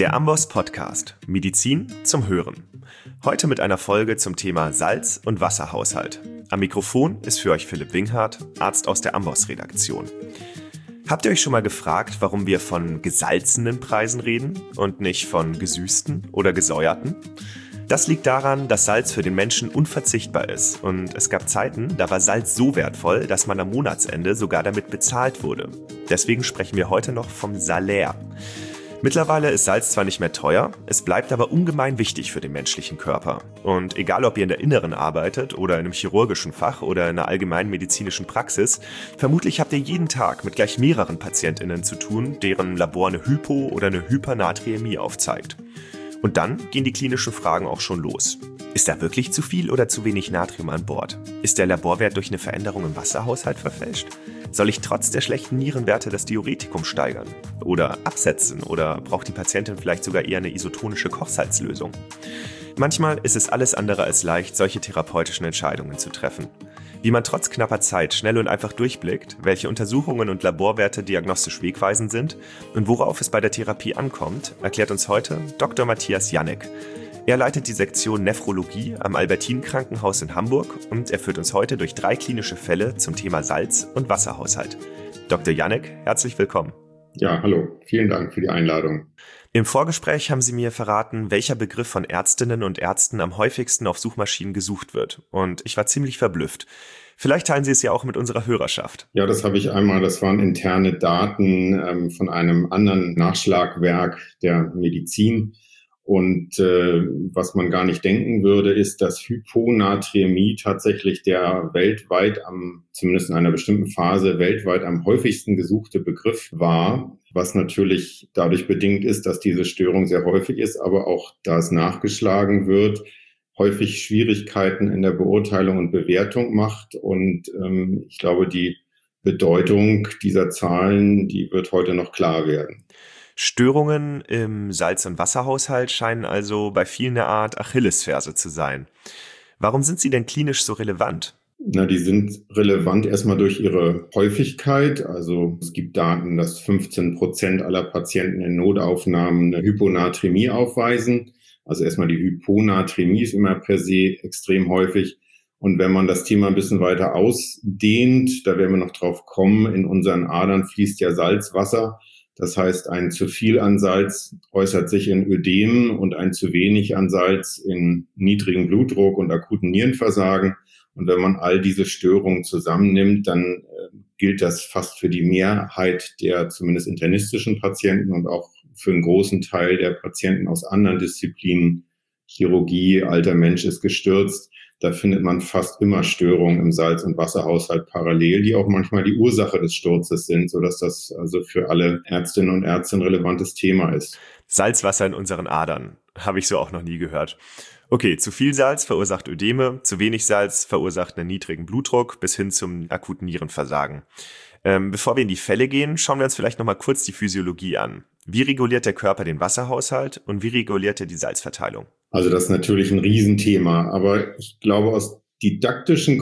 Der Amboss Podcast Medizin zum Hören. Heute mit einer Folge zum Thema Salz- und Wasserhaushalt. Am Mikrofon ist für euch Philipp Winghardt, Arzt aus der Amboss-Redaktion. Habt ihr euch schon mal gefragt, warum wir von gesalzenen Preisen reden und nicht von gesüßten oder gesäuerten? Das liegt daran, dass Salz für den Menschen unverzichtbar ist und es gab Zeiten, da war Salz so wertvoll, dass man am Monatsende sogar damit bezahlt wurde. Deswegen sprechen wir heute noch vom Salär. Mittlerweile ist Salz zwar nicht mehr teuer, es bleibt aber ungemein wichtig für den menschlichen Körper. Und egal, ob ihr in der Inneren arbeitet oder in einem chirurgischen Fach oder in einer allgemeinen medizinischen Praxis, vermutlich habt ihr jeden Tag mit gleich mehreren PatientInnen zu tun, deren Labor eine Hypo- oder eine Hypernatriämie aufzeigt. Und dann gehen die klinischen Fragen auch schon los. Ist da wirklich zu viel oder zu wenig Natrium an Bord? Ist der Laborwert durch eine Veränderung im Wasserhaushalt verfälscht? Soll ich trotz der schlechten Nierenwerte das Diuretikum steigern? Oder absetzen? Oder braucht die Patientin vielleicht sogar eher eine isotonische Kochsalzlösung? Manchmal ist es alles andere als leicht, solche therapeutischen Entscheidungen zu treffen. Wie man trotz knapper Zeit schnell und einfach durchblickt, welche Untersuchungen und Laborwerte diagnostisch wegweisend sind und worauf es bei der Therapie ankommt, erklärt uns heute Dr. Matthias Janek. Er leitet die Sektion Nephrologie am Albertin-Krankenhaus in Hamburg und er führt uns heute durch 3 klinische Fälle zum Thema Salz- und Wasserhaushalt. Dr. Janek, herzlich willkommen. Ja, hallo. Vielen Dank für die Einladung. Im Vorgespräch haben Sie mir verraten, welcher Begriff von Ärztinnen und Ärzten am häufigsten auf Suchmaschinen gesucht wird. Und ich war ziemlich verblüfft. Vielleicht teilen Sie es ja auch mit unserer Hörerschaft. Ja, das habe ich einmal. Das waren interne Daten von einem anderen Nachschlagwerk der Medizin. Und was man gar nicht denken würde, ist, dass Hyponaträmie tatsächlich der weltweit zumindest in einer bestimmten Phase, weltweit am häufigsten gesuchte Begriff war, was natürlich dadurch bedingt ist, dass diese Störung sehr häufig ist, aber auch, da es nachgeschlagen wird, häufig Schwierigkeiten in der Beurteilung und Bewertung macht. Und ich glaube, die Bedeutung dieser Zahlen, die wird heute noch klar werden. Störungen im Salz- und Wasserhaushalt scheinen also bei vielen eine Art Achillesferse zu sein. Warum sind sie denn klinisch so relevant? Die sind relevant erstmal durch ihre Häufigkeit. Also es gibt Daten, dass 15% aller Patienten in Notaufnahmen eine Hyponaträmie aufweisen. Also erstmal die Hyponaträmie ist immer per se extrem häufig. Und wenn man das Thema ein bisschen weiter ausdehnt, da werden wir noch drauf kommen, in unseren Adern fließt ja Salzwasser. Das heißt, ein zu viel an Salz äußert sich in Ödemen und ein zu wenig an Salz in niedrigem Blutdruck und akuten Nierenversagen. Und wenn man all diese Störungen zusammennimmt, dann gilt das fast für die Mehrheit der zumindest internistischen Patienten und auch für einen großen Teil der Patienten aus anderen Disziplinen. Chirurgie, alter Mensch ist gestürzt. Da findet man fast immer Störungen im Salz- und Wasserhaushalt parallel, die auch manchmal die Ursache des Sturzes sind, sodass das also für alle Ärztinnen und Ärzte ein relevantes Thema ist. Salzwasser in unseren Adern, habe ich so auch noch nie gehört. Okay, zu viel Salz verursacht Ödeme, zu wenig Salz verursacht einen niedrigen Blutdruck bis hin zum akuten Nierenversagen. Bevor wir in die Fälle gehen, schauen wir uns vielleicht nochmal kurz die Physiologie an. Wie reguliert der Körper den Wasserhaushalt und wie reguliert er die Salzverteilung? Also das ist natürlich ein Riesenthema, aber ich glaube, aus didaktischen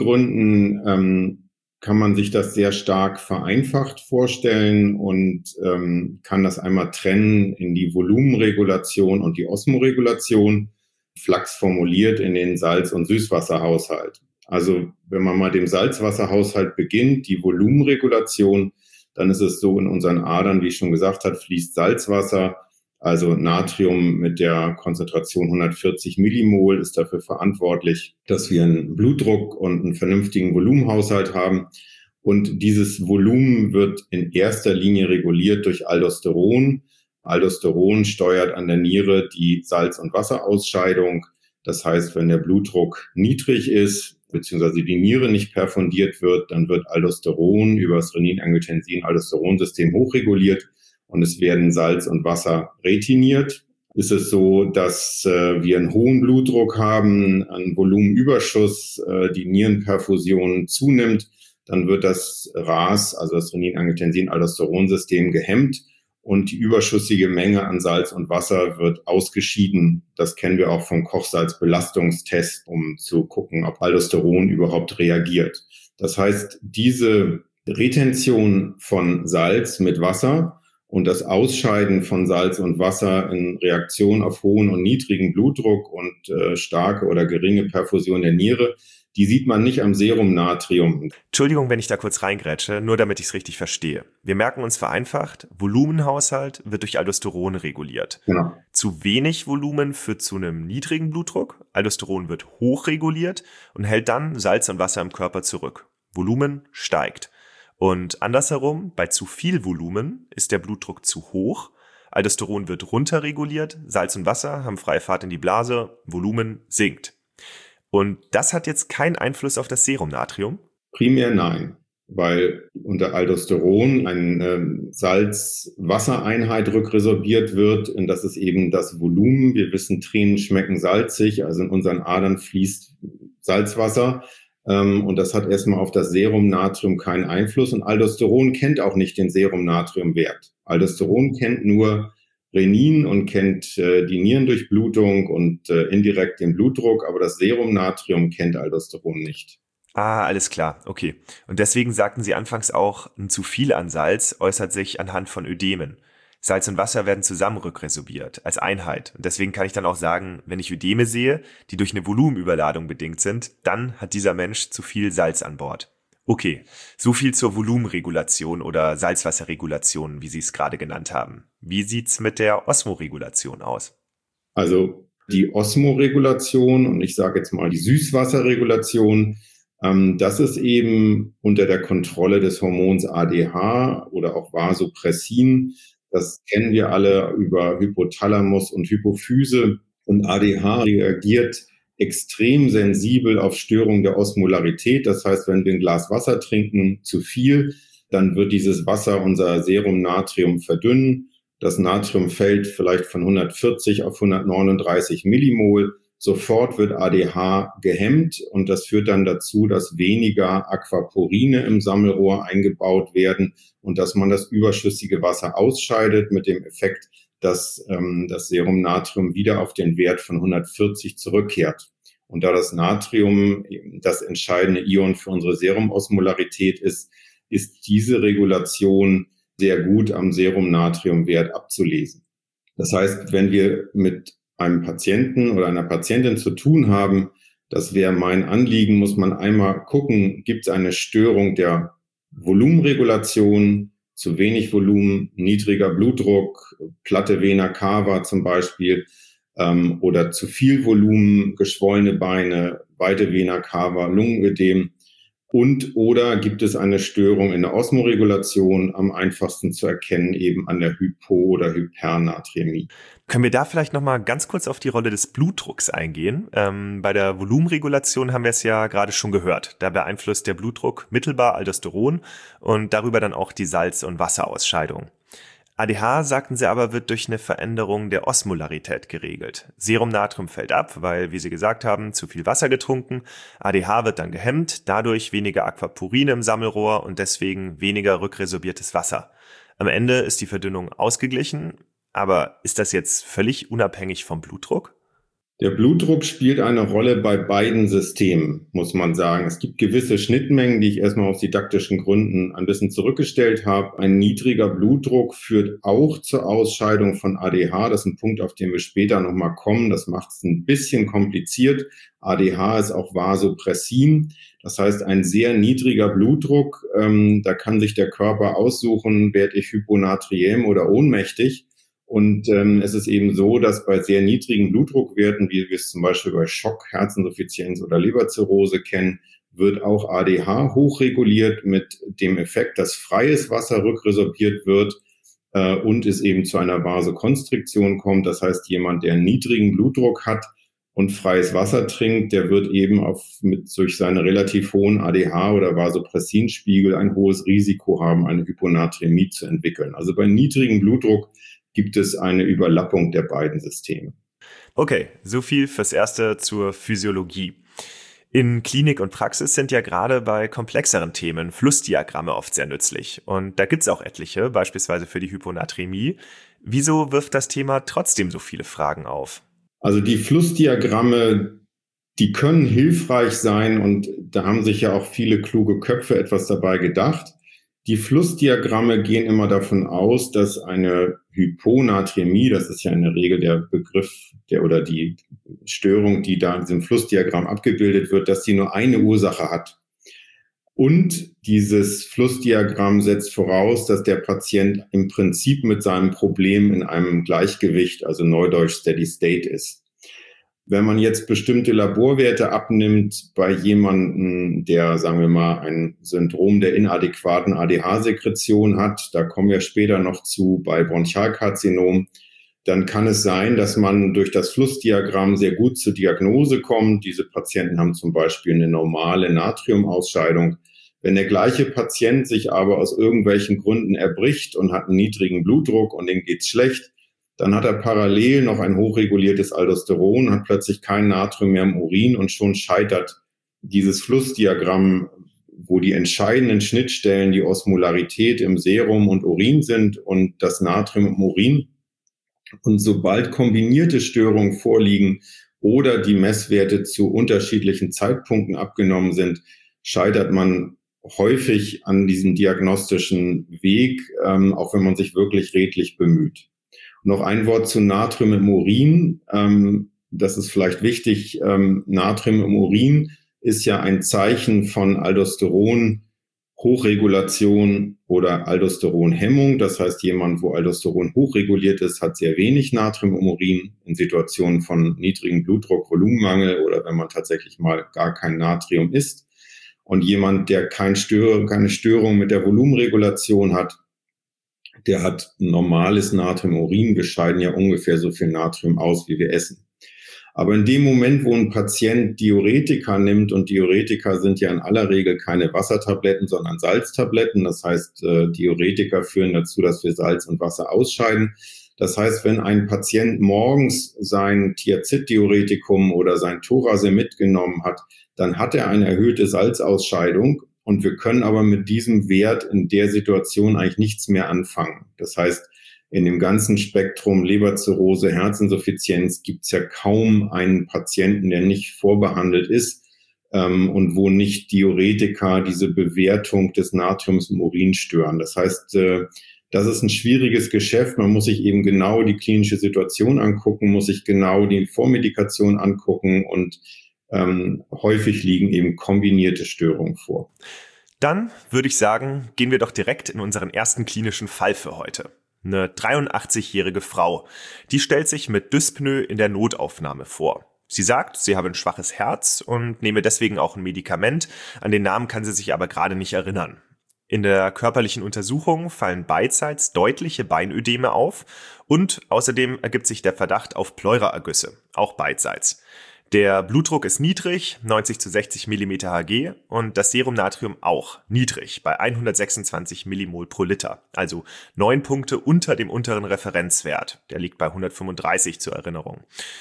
Gründen kann man sich das sehr stark vereinfacht vorstellen und kann das einmal trennen in die Volumenregulation und die Osmoregulation, flachs formuliert in den Salz- und Süßwasserhaushalt. Also wenn man mal dem Salzwasserhaushalt beginnt, die Volumenregulation, dann ist es so, in unseren Adern, wie ich schon gesagt habe, fließt Salzwasser, also Natrium mit der Konzentration 140 Millimol ist dafür verantwortlich, dass wir einen Blutdruck und einen vernünftigen Volumenhaushalt haben. Und dieses Volumen wird in erster Linie reguliert durch Aldosteron. Aldosteron steuert an der Niere die Salz- und Wasserausscheidung. Das heißt, wenn der Blutdruck niedrig ist, beziehungsweise die Niere nicht perfundiert wird, dann wird Aldosteron über das Renin-Angiotensin-Aldosteron-System hochreguliert und es werden Salz und Wasser retiniert. Ist es so, dass wir einen hohen Blutdruck haben, einen Volumenüberschuss, die Nierenperfusion zunimmt, dann wird das RAS, also das Renin-Angiotensin-Aldosteron-System, gehemmt und die überschüssige Menge an Salz und Wasser wird ausgeschieden. Das kennen wir auch vom Kochsalzbelastungstest, um zu gucken, ob Aldosteron überhaupt reagiert. Das heißt, diese Retention von Salz mit Wasser Und das Ausscheiden von Salz und Wasser in Reaktion auf hohen und niedrigen Blutdruck und starke oder geringe Perfusion der Niere, die sieht man nicht am Serumnatrium. Entschuldigung, wenn ich da kurz reingrätsche, nur damit ich es richtig verstehe. Wir merken uns vereinfacht, Volumenhaushalt wird durch Aldosteron reguliert. Genau. Zu wenig Volumen führt zu einem niedrigen Blutdruck, Aldosteron wird hochreguliert und hält dann Salz und Wasser im Körper zurück. Volumen steigt. Und andersherum, bei zu viel Volumen ist der Blutdruck zu hoch, Aldosteron wird runterreguliert, Salz und Wasser haben freie Fahrt in die Blase, Volumen sinkt. Und das hat jetzt keinen Einfluss auf das Serumnatrium? Primär nein, weil unter Aldosteron eine Salz-Wassereinheit rückresorbiert wird. Und das ist eben das Volumen. Wir wissen, Tränen schmecken salzig, also in unseren Adern fließt Salzwasser. Und das hat erstmal auf das Serumnatrium keinen Einfluss. Und Aldosteron kennt auch nicht den Serumnatriumwert. Aldosteron kennt nur Renin und kennt die Nierendurchblutung und indirekt den Blutdruck, aber das Serumnatrium kennt Aldosteron nicht. Ah, alles klar, okay. Und deswegen sagten Sie anfangs auch, ein zu viel an Salz äußert sich anhand von Ödemen. Salz und Wasser werden zusammen rückresorbiert, als Einheit. Und deswegen kann ich dann auch sagen, wenn ich Ödeme sehe, die durch eine Volumenüberladung bedingt sind, dann hat dieser Mensch zu viel Salz an Bord. Okay, so viel zur Volumenregulation oder Salzwasserregulation, wie Sie es gerade genannt haben. Wie sieht's mit der Osmoregulation aus? Also die Osmoregulation und ich sage jetzt mal die Süßwasserregulation, das ist eben unter der Kontrolle des Hormons ADH oder auch Vasopressin. Das kennen wir alle über Hypothalamus und Hypophyse. Und ADH reagiert extrem sensibel auf Störung der Osmolarität. Das heißt, wenn wir ein Glas Wasser trinken, zu viel, dann wird dieses Wasser unser Serumnatrium verdünnen. Das Natrium fällt vielleicht von 140 auf 139 Millimol. Sofort wird ADH gehemmt und das führt dann dazu, dass weniger Aquaporine im Sammelrohr eingebaut werden und dass man das überschüssige Wasser ausscheidet mit dem Effekt, dass das Serumnatrium wieder auf den Wert von 140 zurückkehrt. Und da das Natrium das entscheidende Ion für unsere Serumosmolarität ist, ist diese Regulation sehr gut am Serumnatriumwert abzulesen. Das heißt, wenn wir mit einem Patienten oder einer Patientin zu tun haben, das wäre mein Anliegen, muss man einmal gucken, gibt es eine Störung der Volumenregulation, zu wenig Volumen, niedriger Blutdruck, platte Vena cava zum Beispiel, oder zu viel Volumen, geschwollene Beine, weite Vena cava, Lungenödem. Und oder gibt es eine Störung in der Osmoregulation, am einfachsten zu erkennen eben an der Hypo- oder Hypernaträmie. Können wir da vielleicht nochmal ganz kurz auf die Rolle des Blutdrucks eingehen? Bei der Volumenregulation haben wir es ja gerade schon gehört. Da beeinflusst der Blutdruck mittelbar Aldosteron und darüber dann auch die Salz- und Wasserausscheidung. ADH, sagten sie aber, wird durch eine Veränderung der Osmolarität geregelt. Serumnatrium fällt ab, weil, wie Sie gesagt haben, zu viel Wasser getrunken. ADH wird dann gehemmt, dadurch weniger Aquaporine im Sammelrohr und deswegen weniger rückresorbiertes Wasser. Am Ende ist die Verdünnung ausgeglichen, aber ist das jetzt völlig unabhängig vom Blutdruck? Der Blutdruck spielt eine Rolle bei beiden Systemen, muss man sagen. Es gibt gewisse Schnittmengen, die ich erstmal aus didaktischen Gründen ein bisschen zurückgestellt habe. Ein niedriger Blutdruck führt auch zur Ausscheidung von ADH. Das ist ein Punkt, auf den wir später nochmal kommen. Das macht es ein bisschen kompliziert. ADH ist auch Vasopressin. Das heißt, ein sehr niedriger Blutdruck, da kann sich der Körper aussuchen, werde ich hyponatriem oder ohnmächtig. Und es ist eben so, dass bei sehr niedrigen Blutdruckwerten, wie wir es zum Beispiel bei Schock, Herzinsuffizienz oder Leberzirrhose kennen, wird auch ADH hochreguliert mit dem Effekt, dass freies Wasser rückresorbiert wird und es eben zu einer Vasokonstriktion kommt. Das heißt, jemand, der einen niedrigen Blutdruck hat und freies Wasser trinkt, der wird eben durch seine relativ hohen ADH- oder Vasopressinspiegel ein hohes Risiko haben, eine Hyponaträmie zu entwickeln. Also bei niedrigem Blutdruck gibt es eine Überlappung der beiden Systeme. Okay, so viel fürs Erste zur Physiologie. In Klinik und Praxis sind ja gerade bei komplexeren Themen Flussdiagramme oft sehr nützlich. Und da gibt's auch etliche, beispielsweise für die Hyponaträmie. Wieso wirft das Thema trotzdem so viele Fragen auf? Also die Flussdiagramme, die können hilfreich sein und da haben sich ja auch viele kluge Köpfe etwas dabei gedacht. Die Flussdiagramme gehen immer davon aus, dass eine Hyponaträmie, das ist ja in der Regel der Begriff oder die Störung, die da in diesem Flussdiagramm abgebildet wird, dass die nur eine Ursache hat. Und dieses Flussdiagramm setzt voraus, dass der Patient im Prinzip mit seinem Problem in einem Gleichgewicht, also neudeutsch Steady State ist. Wenn man jetzt bestimmte Laborwerte abnimmt bei jemandem, der, sagen wir mal, ein Syndrom der inadäquaten ADH-Sekretion hat, da kommen wir später noch zu bei Bronchialkarzinom, dann kann es sein, dass man durch das Flussdiagramm sehr gut zur Diagnose kommt. Diese Patienten haben zum Beispiel eine normale Natriumausscheidung. Wenn der gleiche Patient sich aber aus irgendwelchen Gründen erbricht und hat einen niedrigen Blutdruck und dem geht's schlecht, dann hat er parallel noch ein hochreguliertes Aldosteron, hat plötzlich kein Natrium mehr im Urin und schon scheitert dieses Flussdiagramm, wo die entscheidenden Schnittstellen die Osmolarität im Serum und Urin sind und das Natrium im Urin. Und sobald kombinierte Störungen vorliegen oder die Messwerte zu unterschiedlichen Zeitpunkten abgenommen sind, scheitert man häufig an diesem diagnostischen Weg, auch wenn man sich wirklich redlich bemüht. Noch ein Wort zu Natrium im Urin. Das ist vielleicht wichtig. Natrium im Urin ist ja ein Zeichen von Aldosteron-Hochregulation oder Aldosteronhemmung. Das heißt, jemand, wo Aldosteron hochreguliert ist, hat sehr wenig Natrium im Urin in Situationen von niedrigem Blutdruck, Volumenmangel oder wenn man tatsächlich mal gar kein Natrium isst. Und jemand, der keine Störung mit der Volumenregulation hat, der hat normales Natrium im Urin. Wir scheiden ja ungefähr so viel Natrium aus, wie wir essen. Aber in dem Moment, wo ein Patient Diuretika nimmt, und Diuretika sind ja in aller Regel keine Wassertabletten, sondern Salztabletten. Das heißt, Diuretika führen dazu, dass wir Salz und Wasser ausscheiden. Das heißt, wenn ein Patient morgens sein Thiazid-Diuretikum oder sein Thorasemid genommen hat, dann hat er eine erhöhte Salzausscheidung. Und wir können aber mit diesem Wert in der Situation eigentlich nichts mehr anfangen. Das heißt, in dem ganzen Spektrum Leberzirrhose, Herzinsuffizienz gibt es ja kaum einen Patienten, der nicht vorbehandelt ist und wo nicht Diuretika diese Bewertung des Natriums im Urin stören. Das heißt, das ist ein schwieriges Geschäft. Man muss sich eben genau die klinische Situation angucken, muss sich genau die Vormedikation angucken und häufig liegen eben kombinierte Störungen vor. Dann würde ich sagen, gehen wir doch direkt in unseren ersten klinischen Fall für heute. Eine 83-jährige Frau, die stellt sich mit Dyspnoe in der Notaufnahme vor. Sie sagt, sie habe ein schwaches Herz und nehme deswegen auch ein Medikament, an den Namen kann sie sich aber gerade nicht erinnern. In der körperlichen Untersuchung fallen beidseits deutliche Beinödeme auf und außerdem ergibt sich der Verdacht auf Pleuraergüsse, auch beidseits. Der Blutdruck ist niedrig, 90/60 mm Hg und das Serumnatrium auch niedrig bei 126 Millimol pro Liter, also 9 Punkte unter dem unteren Referenzwert. Der liegt bei 135 zur Erinnerung.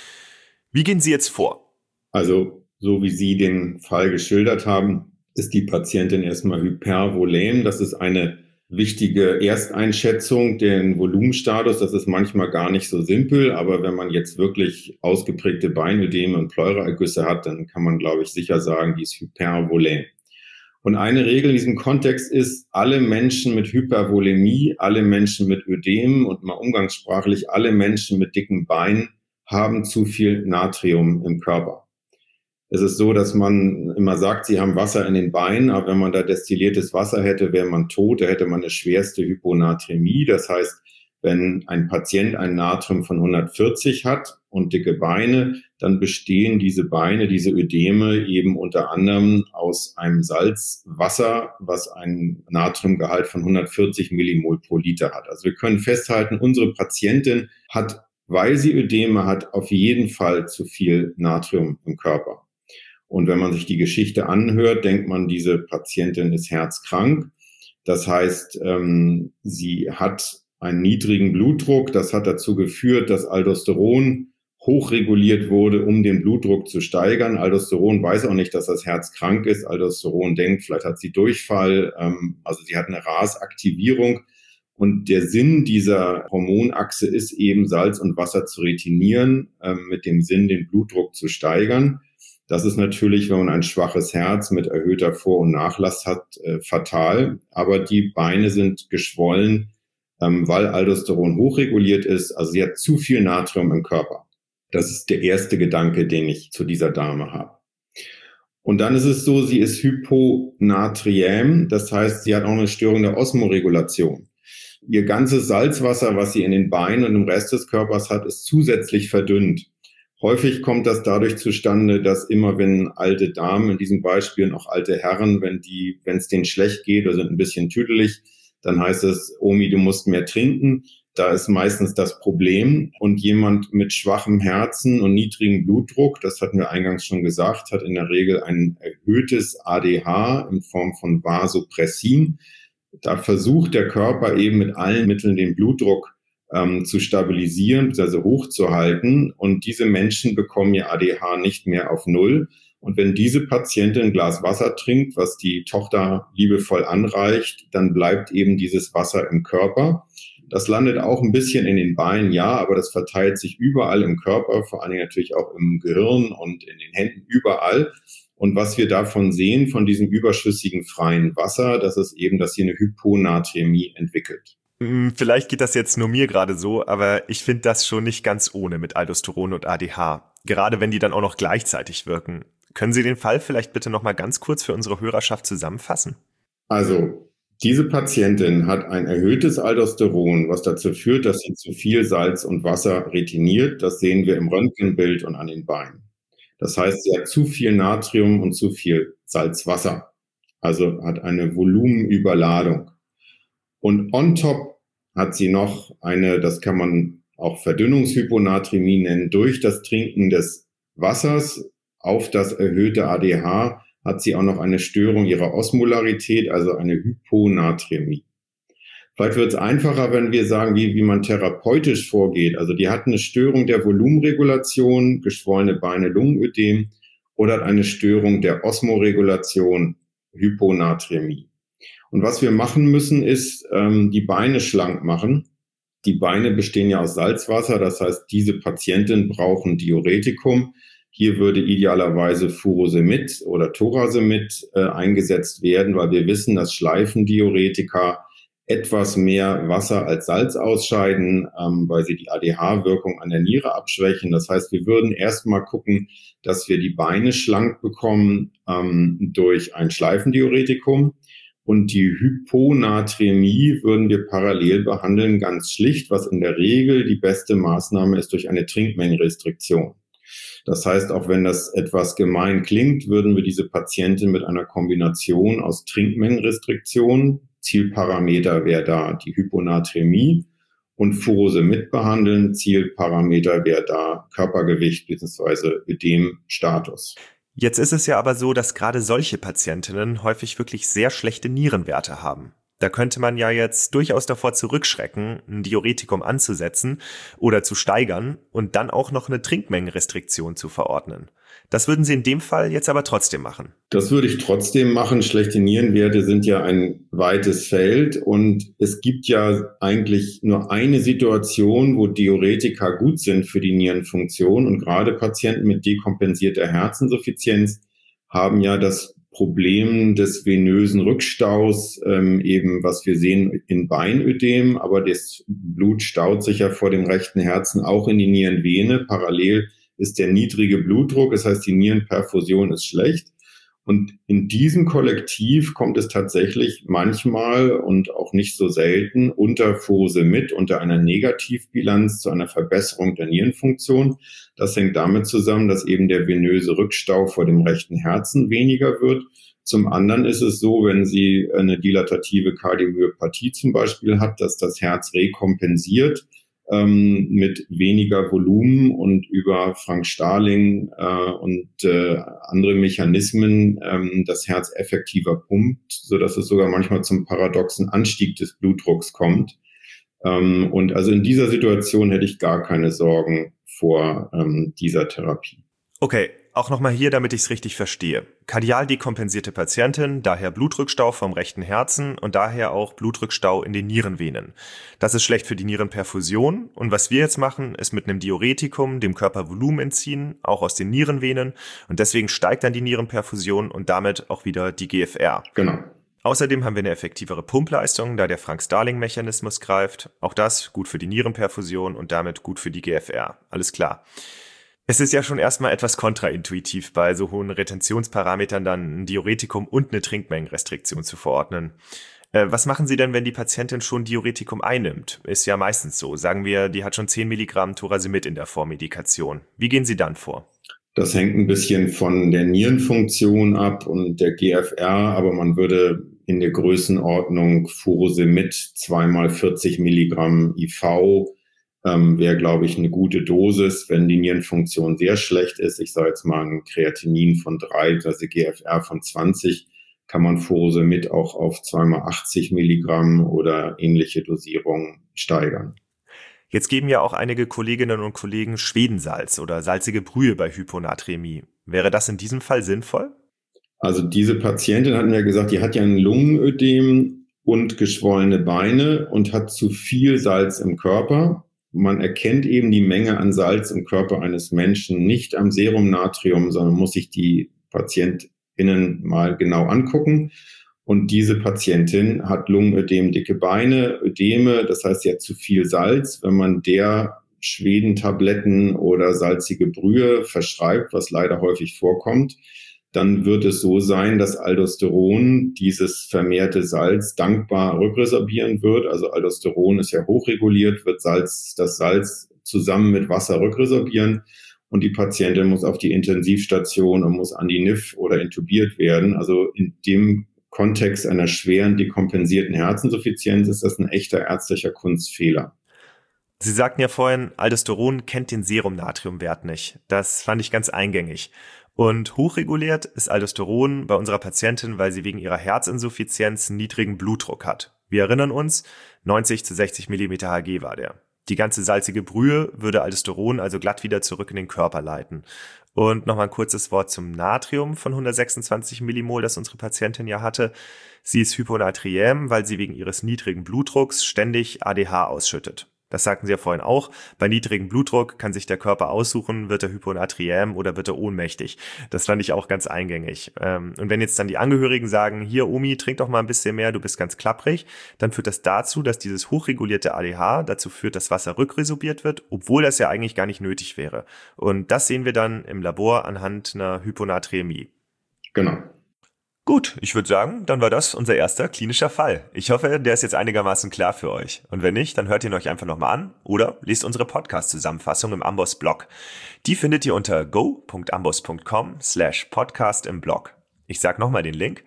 Wie gehen Sie jetzt vor? Also, so wie Sie den Fall geschildert haben, ist die Patientin erstmal hypervolem. Das ist eine wichtige Ersteinschätzung, den Volumenstatus. Das ist manchmal gar nicht so simpel, aber wenn man jetzt wirklich ausgeprägte Beinödeme und Pleuraergüsse hat, dann kann man, glaube ich, sicher sagen, die ist hypervolem. Und eine Regel in diesem Kontext ist, alle Menschen mit Hypervolemie, alle Menschen mit Ödem und mal umgangssprachlich alle Menschen mit dicken Beinen haben zu viel Natrium im Körper. Es ist so, dass man immer sagt, sie haben Wasser in den Beinen, aber wenn man da destilliertes Wasser hätte, wäre man tot, da hätte man eine schwerste Hyponaträmie. Das heißt, wenn ein Patient ein Natrium von 140 hat und dicke Beine, dann bestehen diese Beine, diese Ödeme eben unter anderem aus einem Salzwasser, was einen Natriumgehalt von 140 Millimol pro Liter hat. Also wir können festhalten, unsere Patientin hat, weil sie Ödeme hat, auf jeden Fall zu viel Natrium im Körper. Und wenn man sich die Geschichte anhört, denkt man, diese Patientin ist herzkrank. Das heißt, sie hat einen niedrigen Blutdruck. Das hat dazu geführt, dass Aldosteron hochreguliert wurde, um den Blutdruck zu steigern. Aldosteron weiß auch nicht, dass das Herz krank ist. Aldosteron denkt, vielleicht hat sie Durchfall. Also sie hat eine RAS-Aktivierung. Und der Sinn dieser Hormonachse ist eben, Salz und Wasser zu retinieren, mit dem Sinn, den Blutdruck zu steigern. Das ist natürlich, wenn man ein schwaches Herz mit erhöhter Vor- und Nachlast hat, fatal. Aber die Beine sind geschwollen, weil Aldosteron hochreguliert ist. Also sie hat zu viel Natrium im Körper. Das ist der erste Gedanke, den ich zu dieser Dame habe. Und dann ist es so, sie ist hyponatriäm. Das heißt, sie hat auch eine Störung der Osmoregulation. Ihr ganzes Salzwasser, was sie in den Beinen und im Rest des Körpers hat, ist zusätzlich verdünnt. Häufig kommt das dadurch zustande, dass immer, wenn alte Damen, in diesen Beispielen auch alte Herren, wenn es denen schlecht geht oder sind ein bisschen tüdelig, dann heißt es, Omi, du musst mehr trinken. Da ist meistens das Problem. Und jemand mit schwachem Herzen und niedrigem Blutdruck, das hatten wir eingangs schon gesagt, hat in der Regel ein erhöhtes ADH in Form von Vasopressin. Da versucht der Körper eben mit allen Mitteln den Blutdruck zu stabilisieren, also hochzuhalten. Und diese Menschen bekommen ihr ADH nicht mehr auf Null. Und wenn diese Patientin ein Glas Wasser trinkt, was die Tochter liebevoll anreicht, dann bleibt eben dieses Wasser im Körper. Das landet auch ein bisschen in den Beinen, ja, aber das verteilt sich überall im Körper, vor allen Dingen natürlich auch im Gehirn und in den Händen, überall. Und was wir davon sehen, von diesem überschüssigen freien Wasser, das ist eben, dass hier eine Hyponaträmie entwickelt. Vielleicht geht das jetzt nur mir gerade so, aber ich finde das schon nicht ganz ohne mit Aldosteron und ADH. Gerade wenn die dann auch noch gleichzeitig wirken. Können Sie den Fall vielleicht bitte noch mal ganz kurz für unsere Hörerschaft zusammenfassen? Also, diese Patientin hat ein erhöhtes Aldosteron, was dazu führt, dass sie zu viel Salz und Wasser retiniert. Das sehen wir im Röntgenbild und an den Beinen. Das heißt, sie hat zu viel Natrium und zu viel Salzwasser. Also hat eine Volumenüberladung. Und on top hat sie noch eine, das kann man auch Verdünnungshyponaträmie nennen, durch das Trinken des Wassers auf das erhöhte ADH hat sie auch noch eine Störung ihrer Osmolarität, also eine Hyponaträmie. Vielleicht wird es einfacher, wenn wir sagen, wie man therapeutisch vorgeht. Also die hat eine Störung der Volumenregulation, geschwollene Beine, Lungenödem, oder hat eine Störung der Osmoregulation, Hyponaträmie. Und was wir machen müssen, ist die Beine schlank machen. Die Beine bestehen ja aus Salzwasser, das heißt, diese Patienten brauchen Diuretikum. Hier würde idealerweise Furosemid oder Thorasemid eingesetzt werden, weil wir wissen, dass Schleifendiuretika etwas mehr Wasser als Salz ausscheiden, weil sie die ADH-Wirkung an der Niere abschwächen. Das heißt, wir würden erstmal gucken, dass wir die Beine schlank bekommen durch ein Schleifendiuretikum. Und die Hyponaträmie würden wir parallel behandeln, ganz schlicht, was in der Regel die beste Maßnahme ist, durch eine Trinkmengenrestriktion. Das heißt, auch wenn das etwas gemein klingt, würden wir diese Patientin mit einer Kombination aus Trinkmengenrestriktion, Zielparameter wäre da die Hyponaträmie, und Furosemid behandeln, Zielparameter wäre da Körpergewicht bzw. Ödemstatus. Jetzt ist es ja aber so, dass gerade solche Patientinnen häufig wirklich sehr schlechte Nierenwerte haben. Da könnte man ja jetzt durchaus davor zurückschrecken, ein Diuretikum anzusetzen oder zu steigern und dann auch noch eine Trinkmengenrestriktion zu verordnen. Das würden Sie in dem Fall jetzt aber trotzdem machen. Das würde ich trotzdem machen. Schlechte Nierenwerte sind ja ein weites Feld und es gibt ja eigentlich nur eine Situation, wo Diuretika gut sind für die Nierenfunktion, und gerade Patienten mit dekompensierter Herzinsuffizienz haben ja das Problem des venösen Rückstaus, eben was wir sehen in Beinödem, aber das Blut staut sich ja vor dem rechten Herzen auch in die Nierenvene. Parallel ist der niedrige Blutdruck, das heißt, die Nierenperfusion ist schlecht. Und in diesem Kollektiv kommt es tatsächlich manchmal und auch nicht so selten unter Furosemid, unter einer Negativbilanz zu einer Verbesserung der Nierenfunktion. Das hängt damit zusammen, dass eben der venöse Rückstau vor dem rechten Herzen weniger wird. Zum anderen ist es so, wenn sie eine dilatative Kardiomyopathie zum Beispiel hat, dass das Herz rekompensiert mit weniger Volumen und über Frank Starling und andere Mechanismen das Herz effektiver pumpt, sodass es sogar manchmal zum paradoxen Anstieg des Blutdrucks kommt. Und also in dieser Situation hätte ich gar keine Sorgen vor dieser Therapie. Okay, auch nochmal hier, damit ich es richtig verstehe. Kardial dekompensierte Patientin, daher Blutrückstau vom rechten Herzen und daher auch Blutrückstau in den Nierenvenen. Das ist schlecht für die Nierenperfusion und was wir jetzt machen, ist mit einem Diuretikum dem Körper Volumen entziehen, auch aus den Nierenvenen und deswegen steigt dann die Nierenperfusion und damit auch wieder die GFR. Genau. Außerdem haben wir eine effektivere Pumpleistung, da der Frank-Starling-Mechanismus greift. Auch das gut für die Nierenperfusion und damit gut für die GFR. Alles klar. Es ist ja schon erstmal etwas kontraintuitiv, bei so hohen Retentionsparametern dann ein Diuretikum und eine Trinkmengenrestriktion zu verordnen. Was machen Sie denn, wenn die Patientin schon Diuretikum einnimmt? Ist ja meistens so. Sagen wir, die hat schon 10 Milligramm Thorasemid in der Vormedikation. Wie gehen Sie dann vor? Das hängt ein bisschen von der Nierenfunktion ab und der GFR, aber man würde in der Größenordnung Furosemid 2 x 40 Milligramm IV wäre, glaube ich, eine gute Dosis. Wenn die Nierenfunktion sehr schlecht ist, ich sage jetzt mal ein Kreatinin von 3, also GFR von 20, kann man Furosemid auch auf 2 x 80 Milligramm oder ähnliche Dosierungen steigern. Jetzt geben ja auch einige Kolleginnen und Kollegen Schwedensalz oder salzige Brühe bei Hyponaträmie. Wäre das in diesem Fall sinnvoll? Also diese Patientin hat mir gesagt, die hat ja ein Lungenödem und geschwollene Beine und hat zu viel Salz im Körper. Man erkennt eben die Menge an Salz im Körper eines Menschen nicht am Serumnatrium, sondern muss sich die PatientInnen mal genau angucken. Und diese Patientin hat Lungenödem, dicke Beine, Ödeme, das heißt, sie hat zu viel Salz. Wenn man der Schwedentabletten oder salzige Brühe verschreibt, was leider häufig vorkommt, dann wird es so sein, dass Aldosteron dieses vermehrte Salz dankbar rückresorbieren wird. Also Aldosteron ist ja hochreguliert, wird das Salz zusammen mit Wasser rückresorbieren. Und die Patientin muss auf die Intensivstation und muss an die NIF oder intubiert werden. Also in dem Kontext einer schweren dekompensierten Herzinsuffizienz ist das ein echter ärztlicher Kunstfehler. Sie sagten ja vorhin, Aldosteron kennt den Serumnatriumwert nicht. Das fand ich ganz eingängig. Und hochreguliert ist Aldosteron bei unserer Patientin, weil sie wegen ihrer Herzinsuffizienz einen niedrigen Blutdruck hat. Wir erinnern uns, 90 zu 60 mm Hg war der. Die ganze salzige Brühe würde Aldosteron also glatt wieder zurück in den Körper leiten. Und nochmal ein kurzes Wort zum Natrium von 126 Millimol, das unsere Patientin ja hatte. Sie ist hyponatriäm, weil sie wegen ihres niedrigen Blutdrucks ständig ADH ausschüttet. Das sagten Sie ja vorhin auch. Bei niedrigem Blutdruck kann sich der Körper aussuchen, wird er hyponatriäm oder wird er ohnmächtig. Das fand ich auch ganz eingängig. Und wenn jetzt dann die Angehörigen sagen, hier Omi, trink doch mal ein bisschen mehr, du bist ganz klapprig, dann führt das dazu, dass dieses hochregulierte ADH dazu führt, dass Wasser rückresorbiert wird, obwohl das ja eigentlich gar nicht nötig wäre. Und das sehen wir dann im Labor anhand einer Hyponaträmie. Genau. Gut, ich würde sagen, dann war das unser erster klinischer Fall. Ich hoffe, der ist jetzt einigermaßen klar für euch. Und wenn nicht, dann hört ihn euch einfach nochmal an oder lest unsere Podcast-Zusammenfassung im Amboss-Blog. Die findet ihr unter go.amboss.com/podcast im Blog. Ich sage nochmal den Link,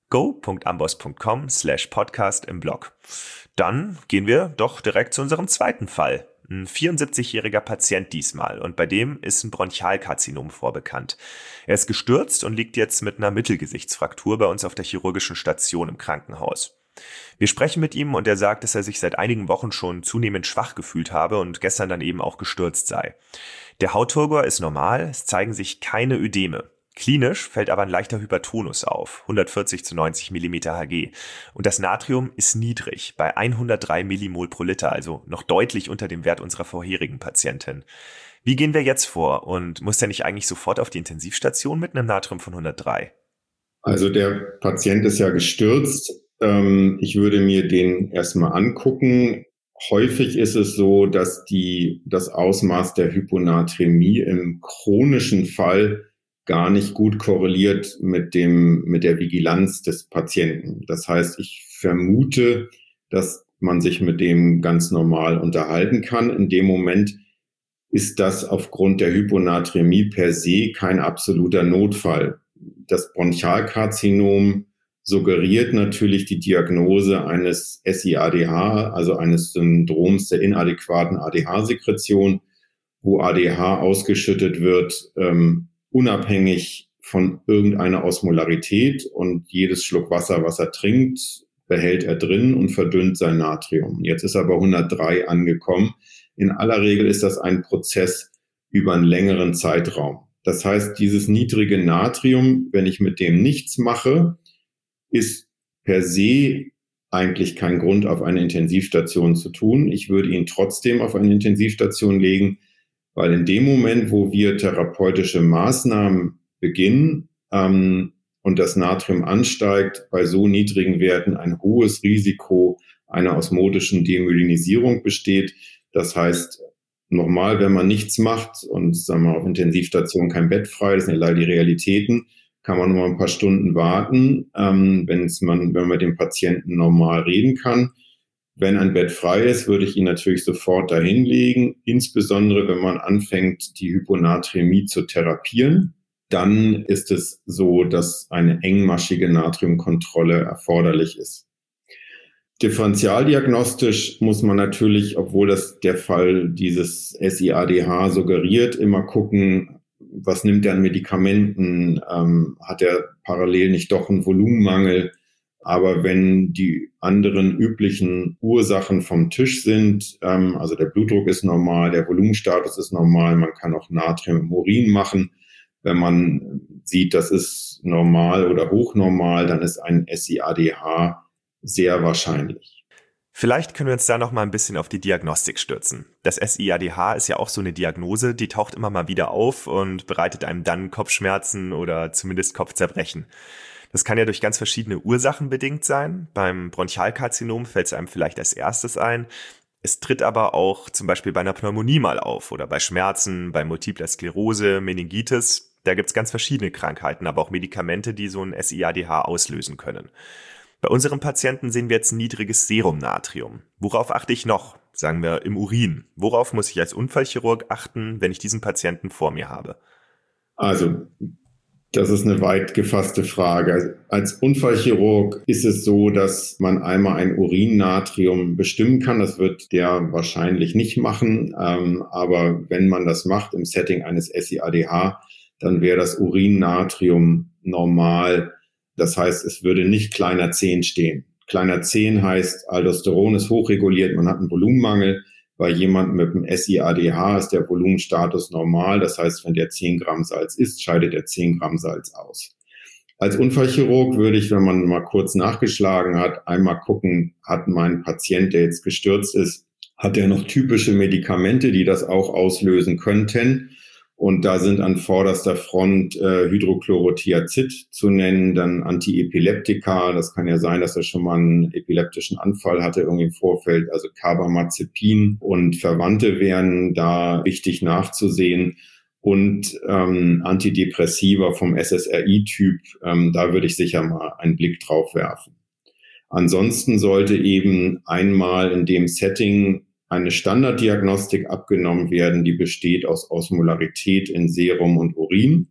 go.amboss.com/podcast im Blog. Dann gehen wir doch direkt zu unserem zweiten Fall. Ein 74-jähriger Patient diesmal und bei dem ist ein Bronchialkarzinom vorbekannt. Er ist gestürzt und liegt jetzt mit einer Mittelgesichtsfraktur bei uns auf der chirurgischen Station im Krankenhaus. Wir sprechen mit ihm und er sagt, dass er sich seit einigen Wochen schon zunehmend schwach gefühlt habe und gestern dann eben auch gestürzt sei. Der Hautturgor ist normal, es zeigen sich keine Ödeme. Klinisch fällt aber ein leichter Hypertonus auf, 140 zu 90 mm Hg. Und das Natrium ist niedrig, bei 103 Millimol pro Liter, also noch deutlich unter dem Wert unserer vorherigen Patientin. Wie gehen wir jetzt vor? Und muss der nicht eigentlich sofort auf die Intensivstation mit einem Natrium von 103? Also der Patient ist ja gestürzt. Ich würde mir den erstmal angucken. Häufig ist es so, dass das Ausmaß der Hyponaträmie im chronischen Fall gar nicht gut korreliert mit der Vigilanz des Patienten. Das heißt, ich vermute, dass man sich mit dem ganz normal unterhalten kann. In dem Moment ist das aufgrund der Hyponaträmie per se kein absoluter Notfall. Das Bronchialkarzinom suggeriert natürlich die Diagnose eines SIADH, also eines Syndroms der inadäquaten ADH-Sekretion, wo ADH ausgeschüttet wird, unabhängig von irgendeiner Osmolarität, und jedes Schluck Wasser, was er trinkt, behält er drin und verdünnt sein Natrium. Jetzt ist er bei 103 angekommen. In aller Regel ist das ein Prozess über einen längeren Zeitraum. Das heißt, dieses niedrige Natrium, wenn ich mit dem nichts mache, ist per se eigentlich kein Grund, auf eine Intensivstation zu tun. Ich würde ihn trotzdem auf eine Intensivstation legen, weil in dem Moment, wo wir therapeutische Maßnahmen beginnen und das Natrium ansteigt, bei so niedrigen Werten ein hohes Risiko einer osmotischen Demyelinisierung besteht. Das heißt, nochmal, wenn man nichts macht und sagen wir auf Intensivstation kein Bett frei, das sind ja leider die Realitäten, kann man nur ein paar Stunden warten, wenn man mit dem Patienten normal reden kann. Wenn ein Bett frei ist, würde ich ihn natürlich sofort dahin legen, insbesondere wenn man anfängt, die Hyponaträmie zu therapieren. Dann ist es so, dass eine engmaschige Natriumkontrolle erforderlich ist. Differentialdiagnostisch muss man natürlich, obwohl das der Fall dieses SIADH suggeriert, immer gucken, was nimmt er an Medikamenten, hat er parallel nicht doch einen Volumenmangel. Aber wenn die anderen üblichen Ursachen vom Tisch sind, also der Blutdruck ist normal, der Volumenstatus ist normal, man kann auch Natrium im Urin machen. Wenn man sieht, das ist normal oder hochnormal, dann ist ein SIADH sehr wahrscheinlich. Vielleicht können wir uns da noch mal ein bisschen auf die Diagnostik stürzen. Das SIADH ist ja auch so eine Diagnose, die taucht immer mal wieder auf und bereitet einem dann Kopfschmerzen oder zumindest Kopfzerbrechen. Das kann ja durch ganz verschiedene Ursachen bedingt sein. Beim Bronchialkarzinom fällt es einem vielleicht als erstes ein. Es tritt aber auch zum Beispiel bei einer Pneumonie mal auf oder bei Schmerzen, bei multipler Sklerose, Meningitis. Da gibt es ganz verschiedene Krankheiten, aber auch Medikamente, die so ein SIADH auslösen können. Bei unseren Patienten sehen wir jetzt niedriges Serumnatrium. Worauf achte ich noch? Sagen wir im Urin. Worauf muss ich als Unfallchirurg achten, wenn ich diesen Patienten vor mir habe? Also, das ist eine weit gefasste Frage. Als Unfallchirurg ist es so, dass man einmal ein Urinnatrium bestimmen kann. Das wird der wahrscheinlich nicht machen. Aber wenn man das macht im Setting eines SIADH, dann wäre das Urinnatrium normal. Das heißt, es würde nicht kleiner 10 stehen. Kleiner 10 heißt, Aldosteron ist hochreguliert, man hat einen Volumenmangel. Bei jemandem mit dem SIADH ist der Volumenstatus normal. Das heißt, wenn der 10 Gramm Salz isst, scheidet er 10 Gramm Salz aus. Als Unfallchirurg würde ich, wenn man mal kurz nachgeschlagen hat, einmal gucken, hat mein Patient, der jetzt gestürzt ist, hat er noch typische Medikamente, die das auch auslösen könnten? Und da sind an vorderster Front Hydrochlorothiazid zu nennen, dann Antiepileptika. Das kann ja sein, dass er schon mal einen epileptischen Anfall hatte irgendwie im Vorfeld. Also Carbamazepin und Verwandte wären da wichtig nachzusehen. Und Antidepressiva vom SSRI-Typ, da würde ich sicher mal einen Blick drauf werfen. Ansonsten sollte eben einmal in dem Setting eine Standarddiagnostik abgenommen werden, die besteht aus Osmolarität in Serum und Urin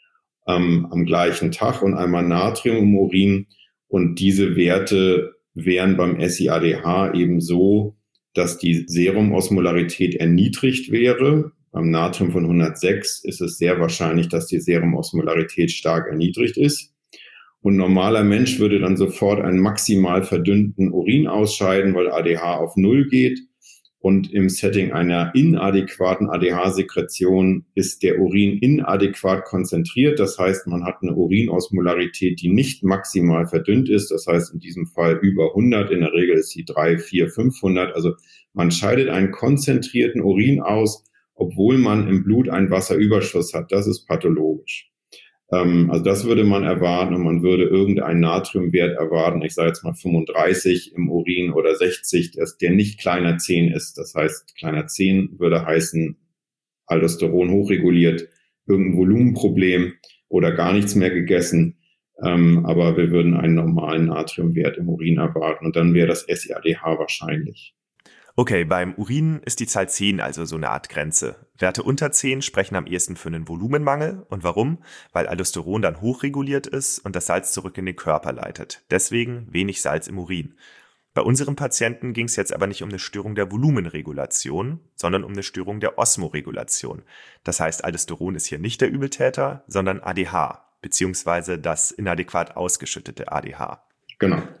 am gleichen Tag und einmal Natrium im Urin. Und diese Werte wären beim SIADH eben so, dass die Serumosmolarität erniedrigt wäre. Beim Natrium von 106 ist es sehr wahrscheinlich, dass die Serumosmolarität stark erniedrigt ist. Und normaler Mensch würde dann sofort einen maximal verdünnten Urin ausscheiden, weil ADH auf 0 geht. Und im Setting einer inadäquaten ADH-Sekretion ist der Urin inadäquat konzentriert. Das heißt, man hat eine Urinosmolarität, die nicht maximal verdünnt ist. Das heißt, in diesem Fall über 100. In der Regel ist sie 300, 400, 500. Also man scheidet einen konzentrierten Urin aus, obwohl man im Blut einen Wasserüberschuss hat. Das ist pathologisch. Also das würde man erwarten und man würde irgendeinen Natriumwert erwarten, ich sage jetzt mal 35 im Urin oder 60, der nicht kleiner 10 ist. Das heißt, kleiner 10 würde heißen, Aldosteron hochreguliert, irgendein Volumenproblem oder gar nichts mehr gegessen. Aber wir würden einen normalen Natriumwert im Urin erwarten und dann wäre das SIADH wahrscheinlich. Okay, beim Urin ist die Zahl 10 also so eine Art Grenze. Werte unter 10 sprechen am ehesten für einen Volumenmangel. Und warum? Weil Aldosteron dann hochreguliert ist und das Salz zurück in den Körper leitet. Deswegen wenig Salz im Urin. Bei unserem Patienten ging es jetzt aber nicht um eine Störung der Volumenregulation, sondern um eine Störung der Osmoregulation. Das heißt, Aldosteron ist hier nicht der Übeltäter, sondern ADH, beziehungsweise das inadäquat ausgeschüttete ADH. Genau.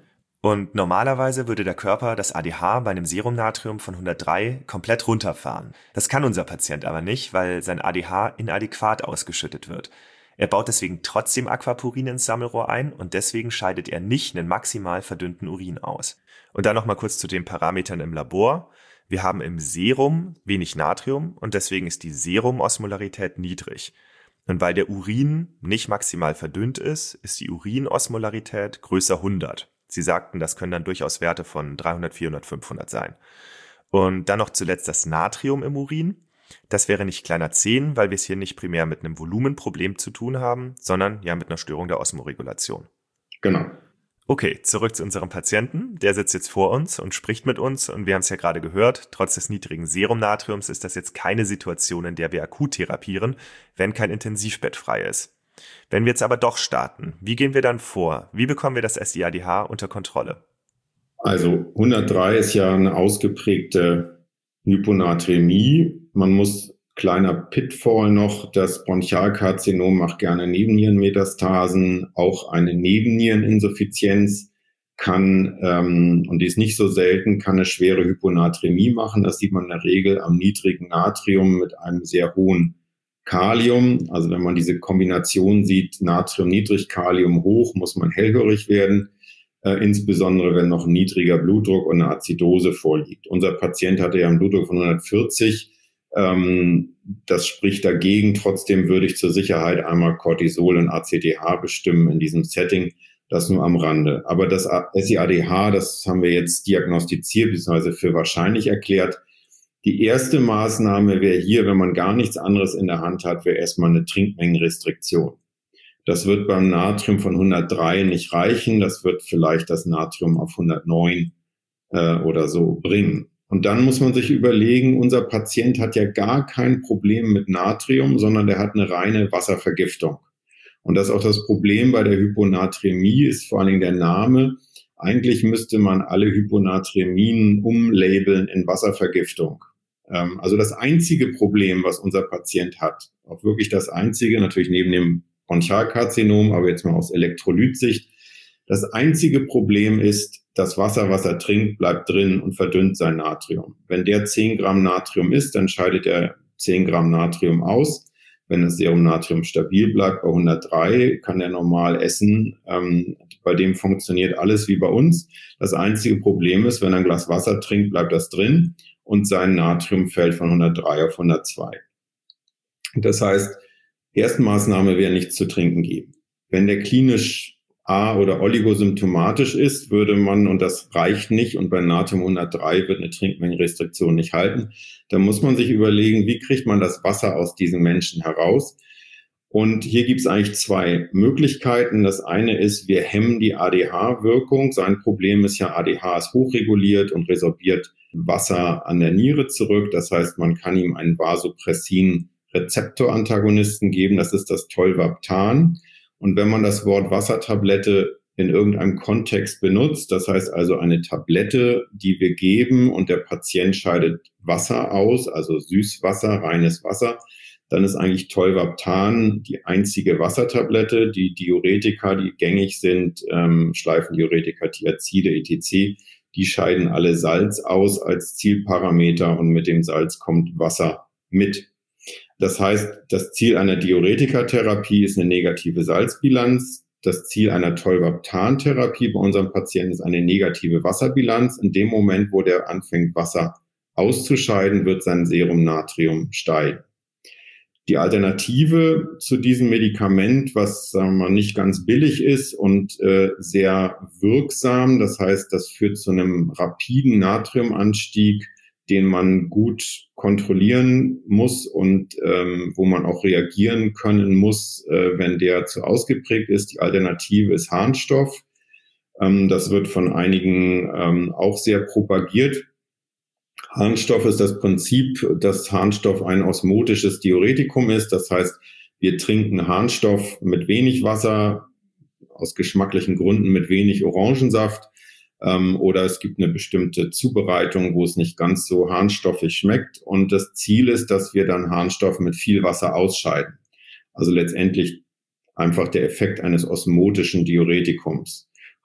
Und normalerweise würde der Körper das ADH bei einem Serumnatrium von 103 komplett runterfahren. Das kann unser Patient aber nicht, weil sein ADH inadäquat ausgeschüttet wird. Er baut deswegen trotzdem Aquapurin ins Sammelrohr ein und deswegen scheidet er nicht einen maximal verdünnten Urin aus. Und dann nochmal kurz zu den Parametern im Labor. Wir haben im Serum wenig Natrium und deswegen ist die Serumosmolarität niedrig. Und weil der Urin nicht maximal verdünnt ist, ist die Urinosmolarität größer 100. Sie sagten, das können dann durchaus Werte von 300, 400, 500 sein. Und dann noch zuletzt das Natrium im Urin. Das wäre nicht kleiner 10, weil wir es hier nicht primär mit einem Volumenproblem zu tun haben, sondern ja mit einer Störung der Osmoregulation. Genau. Okay, zurück zu unserem Patienten. Der sitzt jetzt vor uns und spricht mit uns und wir haben es ja gerade gehört, trotz des niedrigen Serumnatriums ist das jetzt keine Situation, in der wir akut therapieren, wenn kein Intensivbett frei ist. Wenn wir jetzt aber doch starten, wie gehen wir dann vor? Wie bekommen wir das SI-ADH unter Kontrolle? Also 103 ist ja eine ausgeprägte Hyponaträmie. Man muss, kleiner Pitfall noch, das Bronchialkarzinom macht gerne Nebennierenmetastasen. Auch eine Nebenniereninsuffizienz kann, und die ist nicht so selten, kann eine schwere Hyponaträmie machen. Das sieht man in der Regel am niedrigen Natrium mit einem sehr hohen Kalium, also wenn man diese Kombination sieht, Natrium niedrig, Kalium hoch, muss man hellhörig werden, insbesondere wenn noch ein niedriger Blutdruck und eine Azidose vorliegt. Unser Patient hatte ja einen Blutdruck von 140, das spricht dagegen. Trotzdem würde ich zur Sicherheit einmal Cortisol und ACTH bestimmen in diesem Setting, das nur am Rande. Aber das SI-ADH, das haben wir jetzt diagnostiziert bzw. für wahrscheinlich erklärt. Die erste Maßnahme wäre hier, wenn man gar nichts anderes in der Hand hat, wäre erstmal eine Trinkmengenrestriktion. Das wird beim Natrium von 103 nicht reichen. Das wird vielleicht das Natrium auf 109 oder so bringen. Und dann muss man sich überlegen, unser Patient hat ja gar kein Problem mit Natrium, sondern der hat eine reine Wasservergiftung. Und das ist auch das Problem bei der Hyponaträmie, ist vor allen Dingen der Name. Eigentlich müsste man alle Hyponaträmien umlabeln in Wasservergiftung. Also das einzige Problem, was unser Patient hat, auch wirklich das einzige, natürlich neben dem Bronchialkarzinom, aber jetzt mal aus Elektrolytsicht, das einzige Problem ist, das Wasser, was er trinkt, bleibt drin und verdünnt sein Natrium. Wenn der 10 Gramm Natrium isst, dann scheidet er 10 Gramm Natrium aus. Wenn das Serumnatrium stabil bleibt bei 103, kann er normal essen. Bei dem funktioniert alles wie bei uns. Das einzige Problem ist, wenn er ein Glas Wasser trinkt, bleibt das drin und sein Natrium fällt von 103 auf 102. Das heißt, erste Maßnahme wäre nichts zu trinken geben. Wenn der klinisch A- oder oligosymptomatisch ist, würde man, und das reicht nicht, und bei Natrium 103 wird eine Trinkmengenrestriktion nicht halten, dann muss man sich überlegen, wie kriegt man das Wasser aus diesen Menschen heraus? Und hier gibt es eigentlich zwei Möglichkeiten. Das eine ist, wir hemmen die ADH-Wirkung. Sein Problem ist ja, ADH ist hochreguliert und resorbiert Wasser an der Niere zurück. Das heißt, man kann ihm einen Vasopressin-Rezeptorantagonisten geben. Das ist das Tolvaptan. Und wenn man das Wort Wassertablette in irgendeinem Kontext benutzt, das heißt also eine Tablette, die wir geben und der Patient scheidet Wasser aus, also Süßwasser, reines Wasser, dann ist eigentlich Tolvaptan die einzige Wassertablette. Die Diuretika, die gängig sind, Schleifendiuretika, Thiazide, etc., die scheiden alle Salz aus als Zielparameter und mit dem Salz kommt Wasser mit. Das heißt, das Ziel einer Diuretikatherapie ist eine negative Salzbilanz. Das Ziel einer Tolvaptan-Therapie bei unserem Patienten ist eine negative Wasserbilanz. In dem Moment, wo der anfängt, Wasser auszuscheiden, wird sein Serumnatrium steigen. Die Alternative zu diesem Medikament, was sagen wir mal, nicht ganz billig ist und sehr wirksam, das heißt, das führt zu einem rapiden Natriumanstieg, den man gut kontrollieren muss und wo man auch reagieren können muss, wenn der zu ausgeprägt ist. Die Alternative ist Harnstoff. Das wird von einigen auch sehr propagiert. Harnstoff ist das Prinzip, dass Harnstoff ein osmotisches Diuretikum ist. Das heißt, wir trinken Harnstoff mit wenig Wasser, aus geschmacklichen Gründen mit wenig Orangensaft. Oder es gibt eine bestimmte Zubereitung, wo es nicht ganz so harnstoffig schmeckt. Und das Ziel ist, dass wir dann Harnstoff mit viel Wasser ausscheiden. Also letztendlich einfach der Effekt eines osmotischen Diuretikums.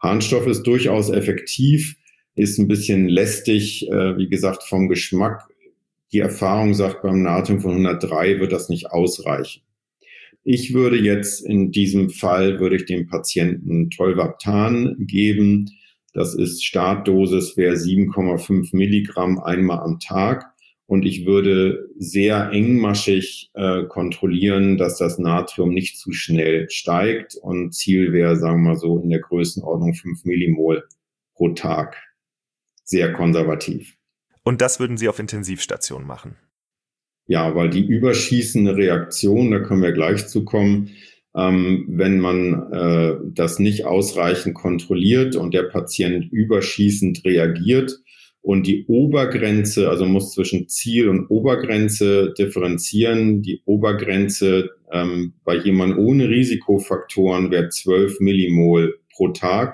Harnstoff ist durchaus effektiv, ist ein bisschen lästig, wie gesagt, vom Geschmack. Die Erfahrung sagt, beim Natrium von 103 wird das nicht ausreichen. Ich würde jetzt in diesem Fall, würde ich dem Patienten Tolvaptan geben. Das ist Startdosis, wäre 7,5 Milligramm einmal am Tag. Und ich würde sehr engmaschig kontrollieren, dass das Natrium nicht zu schnell steigt. Und Ziel wäre, sagen wir mal so, in der Größenordnung 5 Millimol pro Tag. Sehr konservativ. Und das würden Sie auf Intensivstation machen? Ja, weil die überschießende Reaktion, da können wir gleich zu kommen, wenn man das nicht ausreichend kontrolliert und der Patient überschießend reagiert und die Obergrenze, also muss zwischen Ziel und Obergrenze differenzieren. Die Obergrenze bei jemandem ohne Risikofaktoren wäre 12 Millimol pro Tag.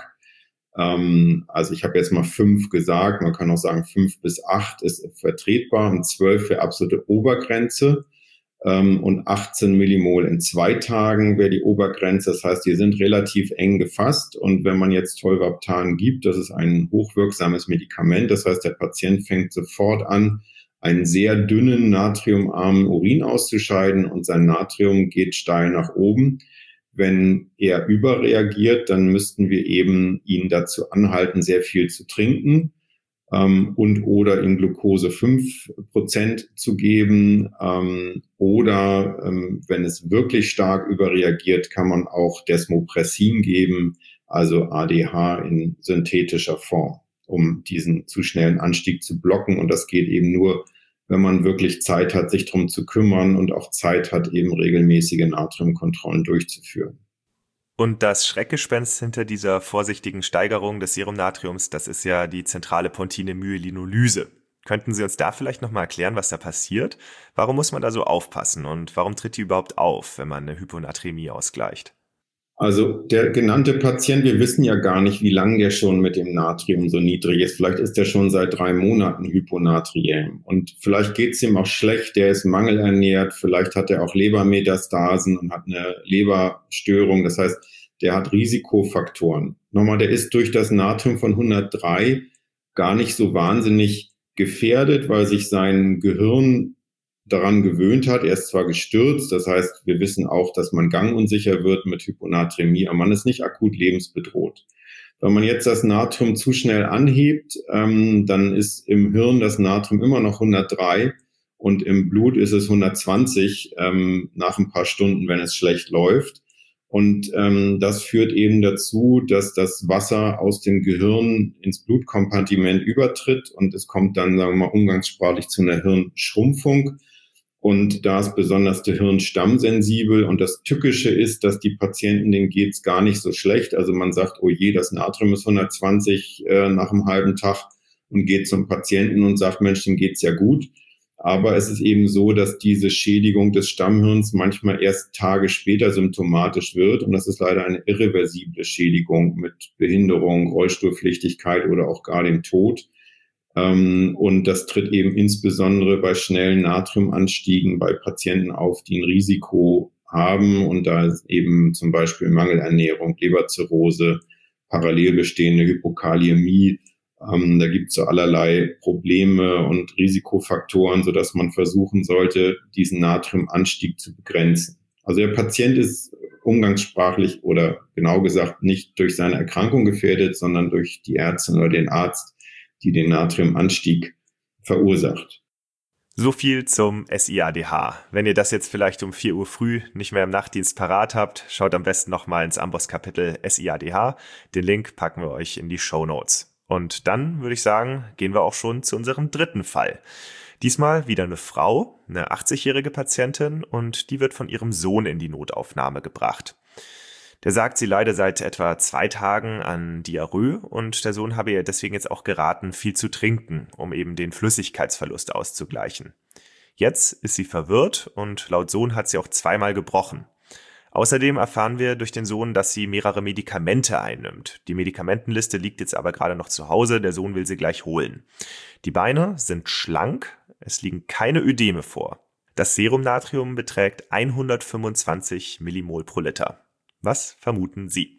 Also ich habe jetzt mal 5 gesagt, man kann auch sagen 5 bis 8 ist vertretbar und 12 wäre absolute Obergrenze und 18 Millimol in 2 Tagen wäre die Obergrenze. Das heißt, die sind relativ eng gefasst und wenn man jetzt Tolvaptan gibt, das ist ein hochwirksames Medikament, das heißt, der Patient fängt sofort an, einen sehr dünnen, natriumarmen Urin auszuscheiden und sein Natrium geht steil nach oben. Wenn er überreagiert, dann müssten wir eben ihn dazu anhalten, sehr viel zu trinken und oder ihm Glucose 5% zu geben. Oder wenn es wirklich stark überreagiert, kann man auch Desmopressin geben, also ADH in synthetischer Form, um diesen zu schnellen Anstieg zu blocken. Und das geht eben nur, wenn man wirklich Zeit hat, sich darum zu kümmern und auch Zeit hat, eben regelmäßige Natriumkontrollen durchzuführen. Und das Schreckgespenst hinter dieser vorsichtigen Steigerung des Serumnatriums, das ist ja die zentrale Pontine-Myelinolyse. Könnten Sie uns da vielleicht nochmal erklären, was da passiert? Warum muss man da so aufpassen und warum tritt die überhaupt auf, wenn man eine Hyponatremie ausgleicht? Also der genannte Patient, wir wissen ja gar nicht, wie lange der schon mit dem Natrium so niedrig ist. Vielleicht ist der schon seit 3 Monaten hyponatriem und vielleicht geht es ihm auch schlecht, der ist mangelernährt, vielleicht hat er auch Lebermetastasen und hat eine Leberstörung. Das heißt, der hat Risikofaktoren. Nochmal, der ist durch das Natrium von 103 gar nicht so wahnsinnig gefährdet, weil sich sein Gehirn daran gewöhnt hat. Er ist zwar gestürzt, das heißt, wir wissen auch, dass man gangunsicher wird mit Hyponatremie, aber man ist nicht akut lebensbedroht. Wenn man jetzt das Natrium zu schnell anhebt, dann ist im Hirn das Natrium immer noch 103 und im Blut ist es 120 nach ein paar Stunden, wenn es schlecht läuft. Und das führt eben dazu, dass das Wasser aus dem Gehirn ins Blutkompartiment übertritt und es kommt dann, sagen wir mal, umgangssprachlich zu einer Hirnschrumpfung. Und da ist besonders der Hirnstamm sensibel. Und das Tückische ist, dass die Patienten, denen geht's gar nicht so schlecht. Also man sagt, oh je, das Natrium ist 120 nach einem halben Tag und geht zum Patienten und sagt, Mensch, dem geht's ja gut. Aber es ist eben so, dass diese Schädigung des Stammhirns manchmal erst Tage später symptomatisch wird. Und das ist leider eine irreversible Schädigung mit Behinderung, Rollstuhlpflichtigkeit oder auch gar dem Tod. Und das tritt eben insbesondere bei schnellen Natriumanstiegen bei Patienten auf, die ein Risiko haben. Und da ist eben zum Beispiel Mangelernährung, Leberzirrhose, parallel bestehende Hypokaliämie. Da gibt es so allerlei Probleme und Risikofaktoren, sodass man versuchen sollte, diesen Natriumanstieg zu begrenzen. Also der Patient ist umgangssprachlich oder genau gesagt nicht durch seine Erkrankung gefährdet, sondern durch die Ärztin oder den Arzt, die den Natriumanstieg verursacht. So viel zum SIADH. Wenn ihr das jetzt vielleicht um 4 Uhr früh nicht mehr im Nachtdienst parat habt, schaut am besten nochmal ins Amboss-Kapitel SIADH. Den Link packen wir euch in die Shownotes. Und dann würde ich sagen, gehen wir auch schon zu unserem dritten Fall. Diesmal wieder eine Frau, eine 80-jährige Patientin, und die wird von ihrem Sohn in die Notaufnahme gebracht. Der sagt, sie leide seit etwa 2 Tagen an Diarrhoe und der Sohn habe ihr deswegen jetzt auch geraten, viel zu trinken, um eben den Flüssigkeitsverlust auszugleichen. Jetzt ist sie verwirrt und laut Sohn hat sie auch 2-mal gebrochen. Außerdem erfahren wir durch den Sohn, dass sie mehrere Medikamente einnimmt. Die Medikamentenliste liegt jetzt aber gerade noch zu Hause, der Sohn will sie gleich holen. Die Beine sind schlank, es liegen keine Ödeme vor. Das Serumnatrium beträgt 125 Millimol pro Liter. Was vermuten Sie?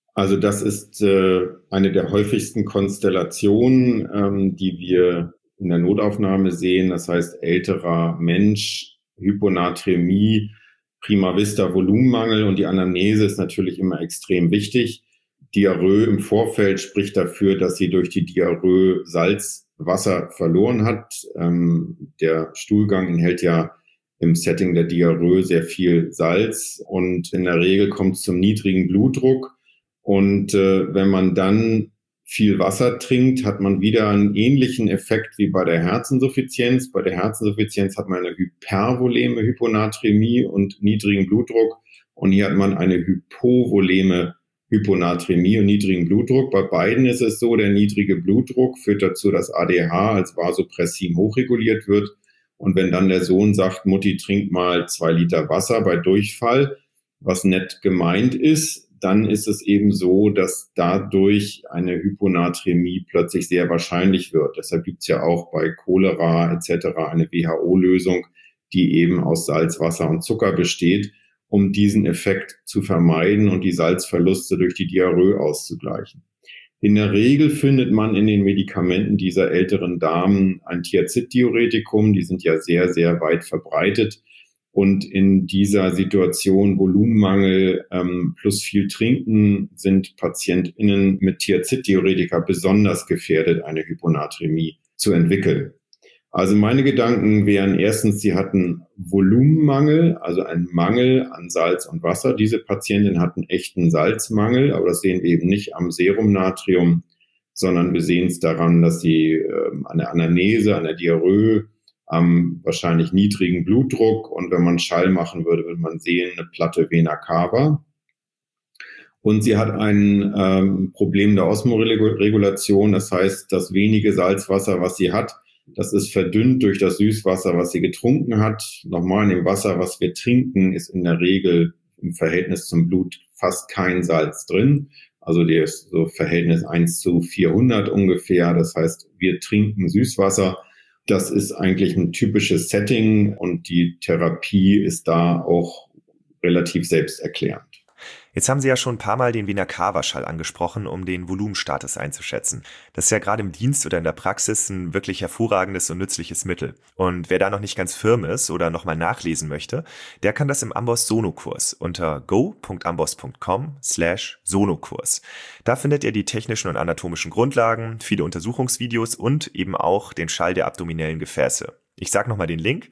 Also das ist eine der häufigsten Konstellationen, die wir in der Notaufnahme sehen. Das heißt, älterer Mensch, Hyponaträmie, prima vista Volumenmangel, und die Anamnese ist natürlich immer extrem wichtig. Diarrhoe im Vorfeld spricht dafür, dass sie durch die Diarrhoe Salzwasser verloren hat. Der Stuhlgang enthält ja im Setting der Diarrhoe sehr viel Salz, und in der Regel kommt es zum niedrigen Blutdruck. Und wenn man dann viel Wasser trinkt, hat man wieder einen ähnlichen Effekt wie bei der Herzinsuffizienz. Bei der Herzinsuffizienz hat man eine hypervoleme Hyponaträmie und niedrigen Blutdruck. Und hier hat man eine hypovoleme Hyponaträmie und niedrigen Blutdruck. Bei beiden ist es so, der niedrige Blutdruck führt dazu, dass ADH als Vasopressin hochreguliert wird. Und wenn dann der Sohn sagt, Mutti, trink mal 2 Liter Wasser bei Durchfall, was nett gemeint ist, dann ist es eben so, dass dadurch eine Hyponaträmie plötzlich sehr wahrscheinlich wird. Deshalb gibt es ja auch bei Cholera etc. eine WHO-Lösung, die eben aus Salz, Wasser und Zucker besteht, um diesen Effekt zu vermeiden und die Salzverluste durch die Diarrhoe auszugleichen. In der Regel findet man in den Medikamenten dieser älteren Damen ein Thiazid-Diuretikum. Die sind ja sehr, sehr weit verbreitet. Und in dieser Situation Volumenmangel plus viel Trinken sind PatientInnen mit Thiazid-Diuretika besonders gefährdet, eine Hyponaträmie zu entwickeln. Also meine Gedanken wären erstens, sie hatten Volumenmangel, also einen Mangel an Salz und Wasser. Diese Patientin hat einen echten Salzmangel, aber das sehen wir eben nicht am Serumnatrium, sondern wir sehen es daran, dass sie an der Anamnese, an der Diarrhoe, am wahrscheinlich niedrigen Blutdruck, und wenn man Schall machen würde, würde man sehen, eine platte Vena cava. Und sie hat ein Problem der Osmoregulation, das heißt, das wenige Salzwasser, was sie hat, das ist verdünnt durch das Süßwasser, was sie getrunken hat. Nochmal, in dem Wasser, was wir trinken, ist in der Regel im Verhältnis zum Blut fast kein Salz drin. Also der ist so Verhältnis 1:400 ungefähr. Das heißt, wir trinken Süßwasser. Das ist eigentlich ein typisches Setting, und die Therapie ist da auch relativ selbsterklärend. Jetzt haben Sie ja schon ein paar Mal den Vena cava-Schall angesprochen, um den Volumenstatus einzuschätzen. Das ist ja gerade im Dienst oder in der Praxis ein wirklich hervorragendes und nützliches Mittel. Und wer da noch nicht ganz firm ist oder nochmal nachlesen möchte, der kann das im Amboss Sono-Kurs unter go.amboss.com/Sono-Kurs. Da findet ihr die technischen und anatomischen Grundlagen, viele Untersuchungsvideos und eben auch den Schall der abdominellen Gefäße. Ich sage nochmal den Link: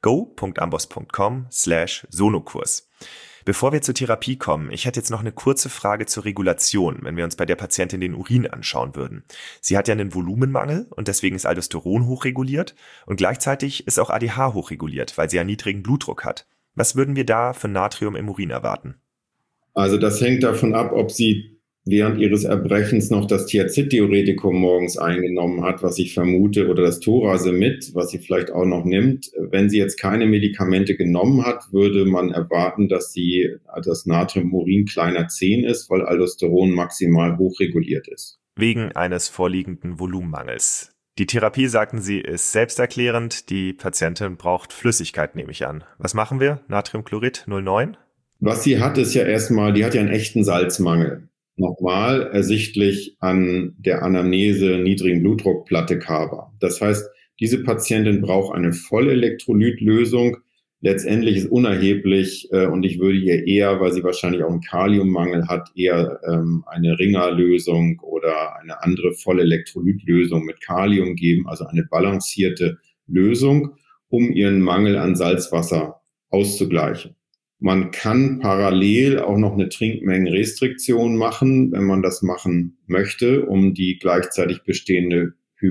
go.amboss.com/Sono-Kurs. Bevor wir zur Therapie kommen, ich hätte jetzt noch eine kurze Frage zur Regulation, wenn wir uns bei der Patientin den Urin anschauen würden. Sie hat ja einen Volumenmangel und deswegen ist Aldosteron hochreguliert, und gleichzeitig ist auch ADH hochreguliert, weil sie ja niedrigen Blutdruck hat. Was würden wir da für Natrium im Urin erwarten? Also das hängt davon ab, ob sie während ihres Erbrechens noch das Thiazid-Diuretikum morgens eingenommen hat, was ich vermute, oder das Thorasemid, was sie vielleicht auch noch nimmt. Wenn sie jetzt keine Medikamente genommen hat, würde man erwarten, dass das Natrium im Urin kleiner 10 ist, weil Aldosteron maximal hochreguliert ist. Wegen eines vorliegenden Volumenmangels. Die Therapie, sagten Sie, ist selbsterklärend. Die Patientin braucht Flüssigkeit, nehme ich an. Was machen wir? Natriumchlorid 0,9? Was sie hat, ist ja erstmal, die hat ja einen echten Salzmangel. Nochmal ersichtlich an der Anamnese niedrigen Blutdruck, platte cava. Das heißt, diese Patientin braucht eine Vollelektrolytlösung. Letztendlich ist unerheblich, und ich würde ihr eher, weil sie wahrscheinlich auch einen Kaliummangel hat, eher eine Ringer-Lösung oder eine andere Vollelektrolytlösung mit Kalium geben, also eine balancierte Lösung, um ihren Mangel an Salzwasser auszugleichen. Man kann parallel auch noch eine Trinkmengenrestriktion machen, wenn man das machen möchte, um die gleichzeitig bestehende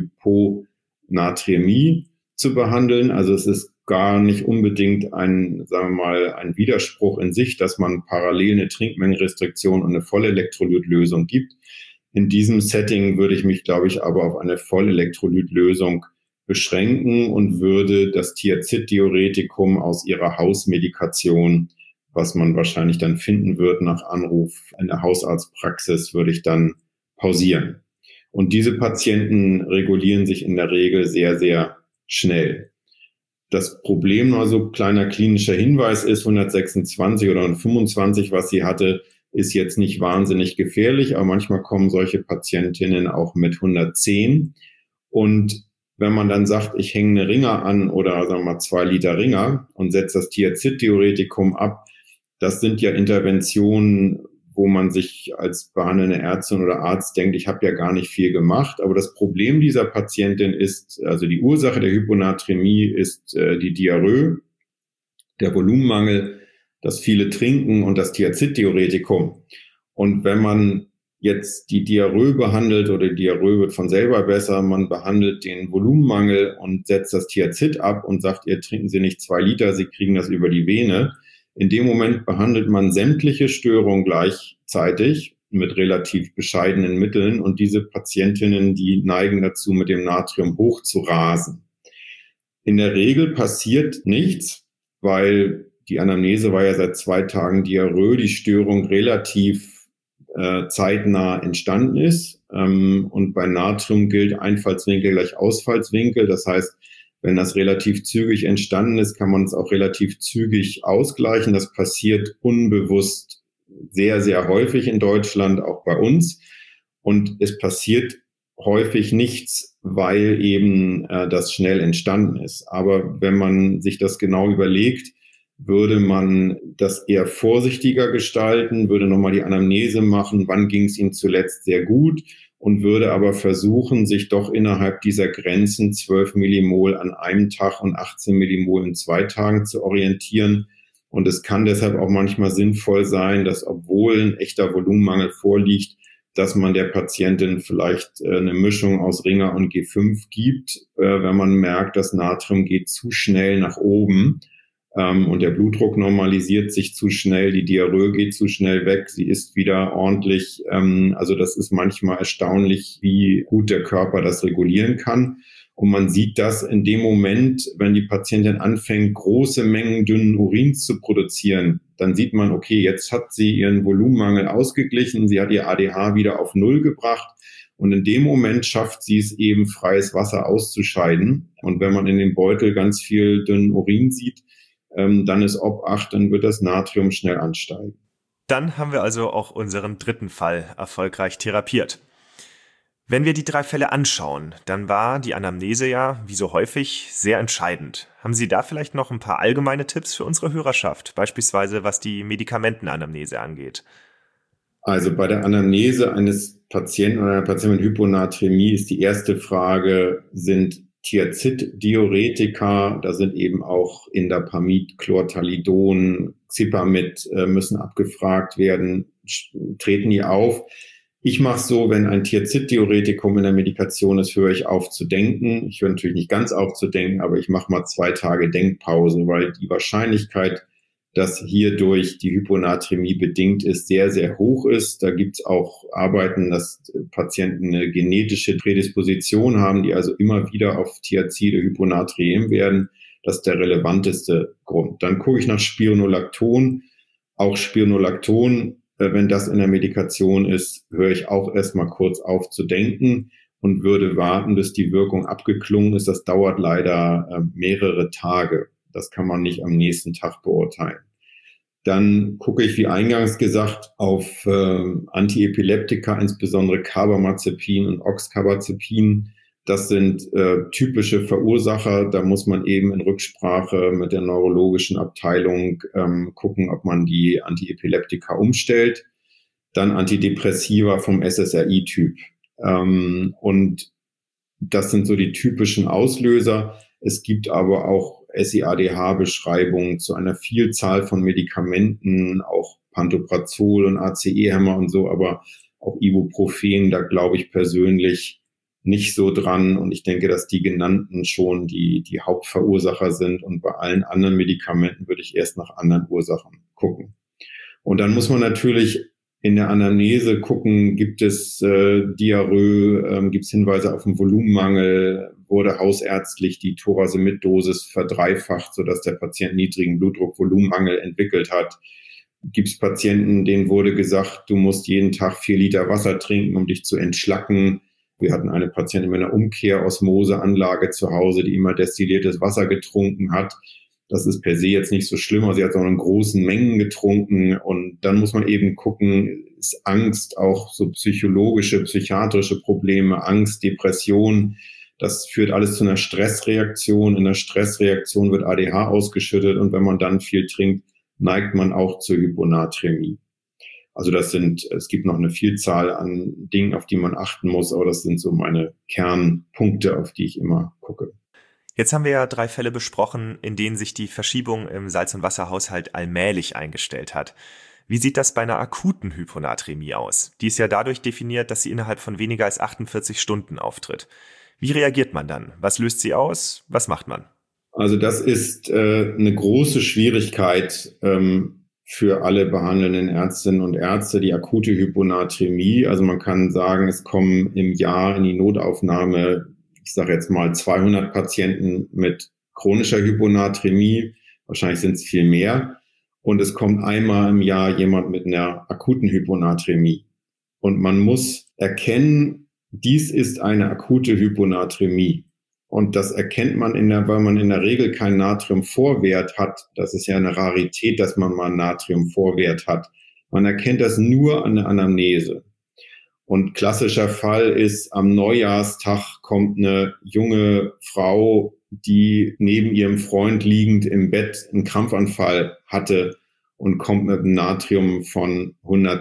Hyponaträmie zu behandeln. Also es ist gar nicht unbedingt ein Widerspruch in sich, dass man parallel eine Trinkmengenrestriktion und eine Vollelektrolytlösung gibt. In diesem Setting würde ich mich, glaube ich, aber auf eine Vollelektrolytlösung beschränken und würde das Thiazid-Diuretikum aus ihrer Hausmedikation, was man wahrscheinlich dann finden wird nach Anruf in der Hausarztpraxis, würde ich dann pausieren. Und diese Patienten regulieren sich in der Regel sehr, sehr schnell. Das Problem, also kleiner klinischer Hinweis ist 126 oder 125, was sie hatte, ist jetzt nicht wahnsinnig gefährlich, aber manchmal kommen solche Patientinnen auch mit 110. Und wenn man dann sagt, ich hänge eine Ringer an oder sagen wir mal 2 Liter Ringer und setze das Thiazid-Diuretikum ab, das sind ja Interventionen, wo man sich als behandelnde Ärztin oder Arzt denkt, ich habe ja gar nicht viel gemacht. Aber das Problem dieser Patientin ist, also die Ursache der Hyponatremie ist die Diarrhoe, der Volumenmangel, das viele Trinken und das Thiazid-Diuretikum. Und wenn man jetzt die Diarrhoe behandelt oder die Diarrhoe wird von selber besser, man behandelt den Volumenmangel und setzt das Thiazid ab und sagt, ihr trinken Sie nicht 2 Liter, Sie kriegen das über die Vene. In dem Moment behandelt man sämtliche Störungen gleichzeitig mit relativ bescheidenen Mitteln und diese Patientinnen, die neigen dazu, mit dem Natrium hoch zu rasen. In der Regel passiert nichts, weil die Anamnese war ja seit 2 Tagen Diarrhoe, die Störung relativ zeitnah entstanden ist. Und bei Natrium gilt Einfallswinkel gleich Ausfallswinkel. Das heißt, wenn das relativ zügig entstanden ist, kann man es auch relativ zügig ausgleichen. Das passiert unbewusst sehr, sehr häufig in Deutschland, auch bei uns. Und es passiert häufig nichts, weil eben das schnell entstanden ist. Aber wenn man sich das genau überlegt, würde man das eher vorsichtiger gestalten, würde nochmal die Anamnese machen, wann ging es Ihnen zuletzt sehr gut und würde aber versuchen, sich doch innerhalb dieser Grenzen 12 Millimol an einem Tag und 18 Millimol in 2 Tagen zu orientieren. Und es kann deshalb auch manchmal sinnvoll sein, dass obwohl ein echter Volumenmangel vorliegt, dass man der Patientin vielleicht eine Mischung aus Ringer und G5 gibt, wenn man merkt, das Natrium geht zu schnell nach oben. Und der Blutdruck normalisiert sich zu schnell, die Diarrhoe geht zu schnell weg, sie ist wieder ordentlich. Also das ist manchmal erstaunlich, wie gut der Körper das regulieren kann. Und man sieht das in dem Moment, wenn die Patientin anfängt, große Mengen dünnen Urins zu produzieren, dann sieht man, okay, jetzt hat sie ihren Volumenmangel ausgeglichen, sie hat ihr ADH wieder auf 0 gebracht. Und in dem Moment schafft sie es eben, freies Wasser auszuscheiden. Und wenn man in dem Beutel ganz viel dünnen Urin sieht, dann ist Obacht, dann wird das Natrium schnell ansteigen. Dann haben wir also auch unseren dritten Fall erfolgreich therapiert. Wenn wir die 3 Fälle anschauen, dann war die Anamnese ja, wie so häufig, sehr entscheidend. Haben Sie da vielleicht noch ein paar allgemeine Tipps für unsere Hörerschaft, beispielsweise was die Medikamentenanamnese angeht? Also bei der Anamnese eines Patienten oder einer Patientin mit Hyponatremie ist die erste Frage, sind Thiazid-Diuretika, da sind eben auch Indapamid, Chlortalidon, Xipamid müssen abgefragt werden, treten die auf. Ich mache so, wenn ein Thiazid-Diuretikum in der Medikation ist, höre ich auf zu denken. Ich höre natürlich nicht ganz auf zu denken, aber ich mache mal 2 Tage Denkpause, weil die Wahrscheinlichkeit, dass hierdurch die Hyponatremie bedingt ist, sehr, sehr hoch ist. Da gibt es auch Arbeiten, dass Patienten eine genetische Prädisposition haben, die also immer wieder auf Thiazide hyponatriem werden. Das ist der relevanteste Grund. Dann gucke ich nach Spironolacton. Auch Spironolacton, wenn das in der Medikation ist, höre ich auch erstmal kurz auf zu denken und würde warten, bis die Wirkung abgeklungen ist. Das dauert leider mehrere Tage. Das kann man nicht am nächsten Tag beurteilen. Dann gucke ich, wie eingangs gesagt, auf Antiepileptika, insbesondere Carbamazepin und Oxcarbazepin. Das sind typische Verursacher. Da muss man eben in Rücksprache mit der neurologischen Abteilung gucken, ob man die Antiepileptika umstellt. Dann Antidepressiva vom SSRI-Typ. Und das sind so die typischen Auslöser. Es gibt aber auch SIADH-Beschreibungen zu einer Vielzahl von Medikamenten, auch Pantoprazol und ACE-Hämmer und so, aber auch Ibuprofen, da glaube ich persönlich nicht so dran. Und ich denke, dass die genannten schon die Hauptverursacher sind. Und bei allen anderen Medikamenten würde ich erst nach anderen Ursachen gucken. Und dann muss man natürlich in der Anamnese gucken, gibt es Diarrhoe, gibt es Hinweise auf einen Volumenmangel, wurde hausärztlich die Thorasemid-Dosis verdreifacht, sodass der Patient niedrigen Blutdruck, Volumenmangel entwickelt hat. Gibt es Patienten, denen wurde gesagt, du musst jeden Tag 4 Liter Wasser trinken, um dich zu entschlacken. Wir hatten eine Patientin mit einer Umkehrosmoseanlage zu Hause, die immer destilliertes Wasser getrunken hat. Das ist per se jetzt nicht so schlimm, aber sie hat auch in großen Mengen getrunken. Und dann muss man eben gucken, ist Angst auch so psychologische, psychiatrische Probleme, Angst, Depression. Das führt alles zu einer Stressreaktion. In der Stressreaktion wird ADH ausgeschüttet und wenn man dann viel trinkt, neigt man auch zur Hyponaträmie. Also es gibt noch eine Vielzahl an Dingen, auf die man achten muss, aber das sind so meine Kernpunkte, auf die ich immer gucke. Jetzt haben wir ja 3 Fälle besprochen, in denen sich die Verschiebung im Salz- und Wasserhaushalt allmählich eingestellt hat. Wie sieht das bei einer akuten Hyponaträmie aus? Die ist ja dadurch definiert, dass sie innerhalb von weniger als 48 Stunden auftritt. Wie reagiert man dann? Was löst sie aus? Was macht man? Also das ist eine große Schwierigkeit für alle behandelnden Ärztinnen und Ärzte, die akute Hyponaträmie. Also man kann sagen, es kommen im Jahr in die Notaufnahme, ich sage jetzt mal 200 Patienten mit chronischer Hyponaträmie. Wahrscheinlich sind es viel mehr. Und es kommt einmal im Jahr jemand mit einer akuten Hyponaträmie. Und man muss erkennen, dies ist eine akute Hyponaträmie. Und das erkennt man weil man in der Regel keinen Natriumvorwert hat. Das ist ja eine Rarität, dass man mal einen Natriumvorwert hat. Man erkennt das nur an der Anamnese. Und klassischer Fall ist, am Neujahrstag kommt eine junge Frau, die neben ihrem Freund liegend im Bett einen Krampfanfall hatte und kommt mit einem Natrium von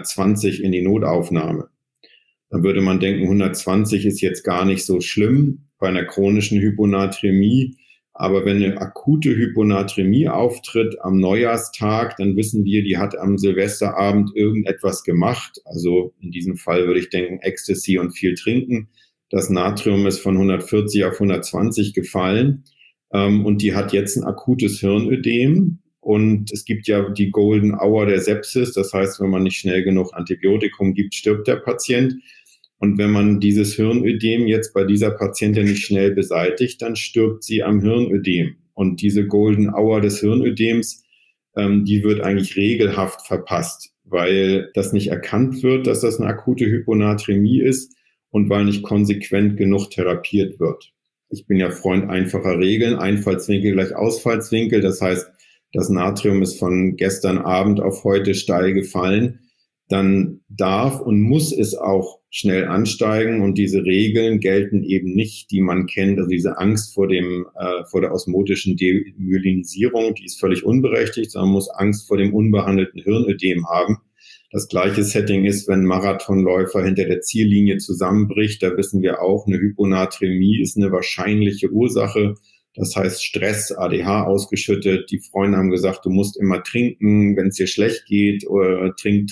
120 in die Notaufnahme. Dann würde man denken, 120 ist jetzt gar nicht so schlimm bei einer chronischen Hyponaträmie. Aber wenn eine akute Hyponaträmie auftritt am Neujahrstag, dann wissen wir, die hat am Silvesterabend irgendetwas gemacht. Also in diesem Fall würde ich denken, Ecstasy und viel trinken. Das Natrium ist von 140 auf 120 gefallen. Und die hat jetzt ein akutes Hirnödem. Und es gibt ja die Golden Hour der Sepsis. Das heißt, wenn man nicht schnell genug Antibiotikum gibt, stirbt der Patient. Und wenn man dieses Hirnödem jetzt bei dieser Patientin nicht schnell beseitigt, dann stirbt sie am Hirnödem. Und diese Golden Hour des Hirnödems, die wird eigentlich regelhaft verpasst, weil das nicht erkannt wird, dass das eine akute Hyponaträmie ist und weil nicht konsequent genug therapiert wird. Ich bin ja Freund einfacher Regeln, Einfallswinkel gleich Ausfallswinkel. Das heißt, das Natrium ist von gestern Abend auf heute steil gefallen. Dann darf und muss es auch schnell ansteigen und diese Regeln gelten eben nicht, die man kennt, also diese Angst vor der osmotischen Demyelinisierung, die ist völlig unberechtigt, sondern man muss Angst vor dem unbehandelten Hirnödem haben. Das gleiche Setting ist, wenn ein Marathonläufer hinter der Ziellinie zusammenbricht, da wissen wir auch, eine Hyponaträmie ist eine wahrscheinliche Ursache. Das heißt Stress, ADH ausgeschüttet. Die Freunde haben gesagt, du musst immer trinken, wenn es dir schlecht geht, oder trink.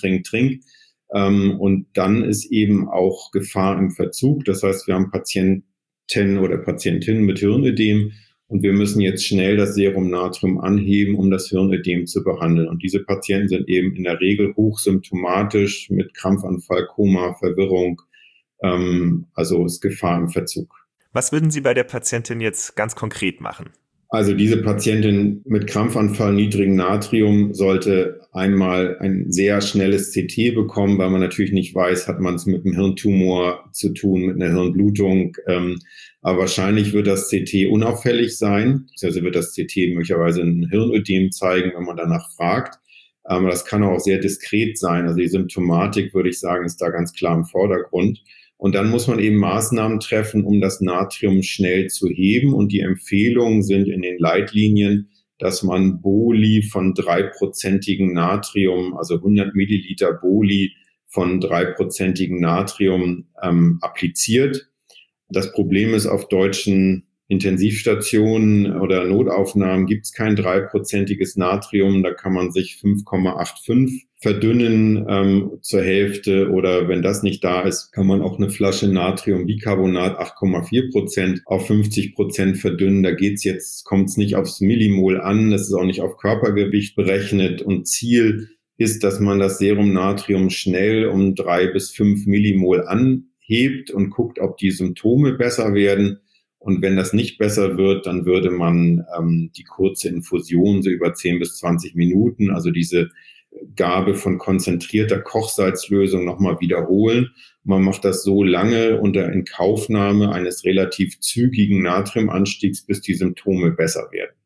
Und dann ist eben auch Gefahr im Verzug. Das heißt, wir haben Patienten oder Patientinnen mit Hirnödem und wir müssen jetzt schnell das Serumnatrium anheben, um das Hirnödem zu behandeln. Und diese Patienten sind eben in der Regel hochsymptomatisch mit Krampfanfall, Koma, Verwirrung. Also ist Gefahr im Verzug. Was würden Sie bei der Patientin jetzt ganz konkret machen? Also diese Patientin mit Krampfanfall, niedrigem Natrium sollte einmal ein sehr schnelles CT bekommen, weil man natürlich nicht weiß, hat man es mit einem Hirntumor zu tun, mit einer Hirnblutung. Aber wahrscheinlich wird das CT unauffällig sein. Also wird das CT möglicherweise ein Hirnödem zeigen, wenn man danach fragt. Aber das kann auch sehr diskret sein. Also die Symptomatik, würde ich sagen, ist da ganz klar im Vordergrund. Und dann muss man eben Maßnahmen treffen, um das Natrium schnell zu heben. Und die Empfehlungen sind in den Leitlinien, dass man Boli von 3%igem Natrium, also 100 Milliliter Boli von 3%igem Natrium appliziert. Das Problem ist, auf deutschen Intensivstationen oder Notaufnahmen gibt es kein 3%iges Natrium. Da kann man sich 5,85 verdünnen zur Hälfte. Oder wenn das nicht da ist, kann man auch eine Flasche Natriumbicarbonat 8,4% auf 50% verdünnen. Da kommt es nicht aufs Millimol an. Das ist auch nicht auf Körpergewicht berechnet. Und Ziel ist, dass man das Serumnatrium schnell um 3 bis 5 Millimol anhebt und guckt, ob die Symptome besser werden. Und wenn das nicht besser wird, dann würde man die kurze Infusion so über 10 bis 20 Minuten, also diese Gabe von konzentrierter Kochsalzlösung nochmal wiederholen. Man macht das so lange unter Inkaufnahme eines relativ zügigen Natriumanstiegs, bis die Symptome besser werden.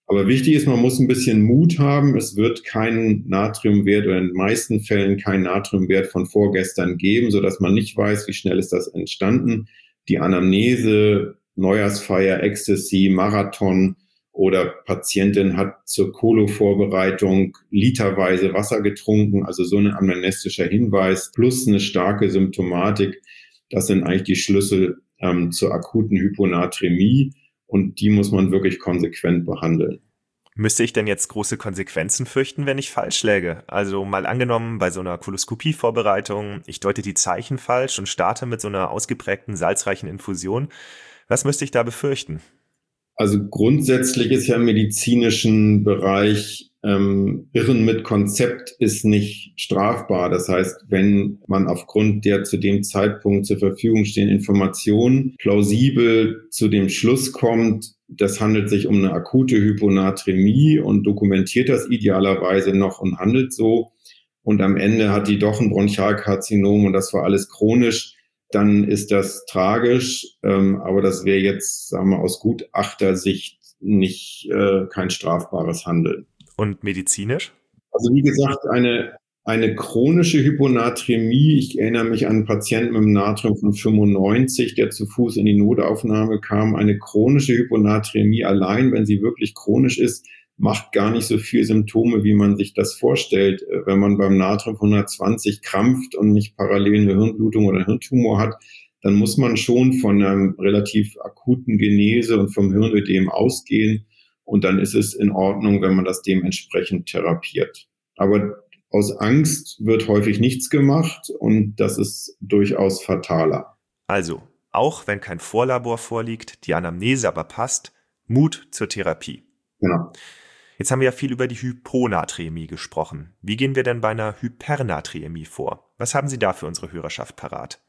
Aber wichtig ist, man muss ein bisschen Mut haben. Es wird keinen Natriumwert oder in den meisten Fällen keinen Natriumwert von vorgestern geben, sodass man nicht weiß, wie schnell ist das entstanden. Die Anamnese, Neujahrsfeier, Ecstasy, Marathon oder Patientin hat zur Kolo-Vorbereitung literweise Wasser getrunken, also so ein amnestischer Hinweis plus eine starke Symptomatik. Das sind eigentlich die Schlüssel zur akuten Hyponaträmie. Und die muss man wirklich konsequent behandeln. Müsste ich denn jetzt große Konsequenzen fürchten, wenn ich falsch läge? Also mal angenommen, bei so einer Koloskopie-Vorbereitung, ich deute die Zeichen falsch und starte mit so einer ausgeprägten salzreichen Infusion. Was müsste ich da befürchten? Also grundsätzlich ist ja im medizinischen Bereich Irren mit Konzept ist nicht strafbar. Das heißt, wenn man aufgrund der zu dem Zeitpunkt zur Verfügung stehenden Informationen plausibel zu dem Schluss kommt, das handelt sich um eine akute Hyponaträmie und dokumentiert das idealerweise noch und handelt so. Und am Ende hat die doch ein Bronchialkarzinom und das war alles chronisch, dann ist das tragisch. Aber das wäre jetzt, sagen wir, aus Gutachtersicht nicht kein strafbares Handeln. Und medizinisch? Also wie gesagt, eine chronische Hyponaträmie. Ich erinnere mich an einen Patienten mit einem Natrium von 95, der zu Fuß in die Notaufnahme kam. Eine chronische Hyponaträmie allein, wenn sie wirklich chronisch ist, macht gar nicht so viel Symptome, wie man sich das vorstellt. Wenn man beim Natrium von 120 krampft und nicht parallel eine Hirnblutung oder einen Hirntumor hat, dann muss man schon von einer relativ akuten Genese und vom Hirnödem ausgehen. Und dann ist es in Ordnung, wenn man das dementsprechend therapiert. Aber aus Angst wird häufig nichts gemacht und das ist durchaus fataler. Also, auch wenn kein Vorlabor vorliegt, die Anamnese aber passt, Mut zur Therapie. Genau. Jetzt haben wir ja viel über die Hyponaträmie gesprochen. Wie gehen wir denn bei einer Hypernaträmie vor? Was haben Sie da für unsere Hörerschaft parat?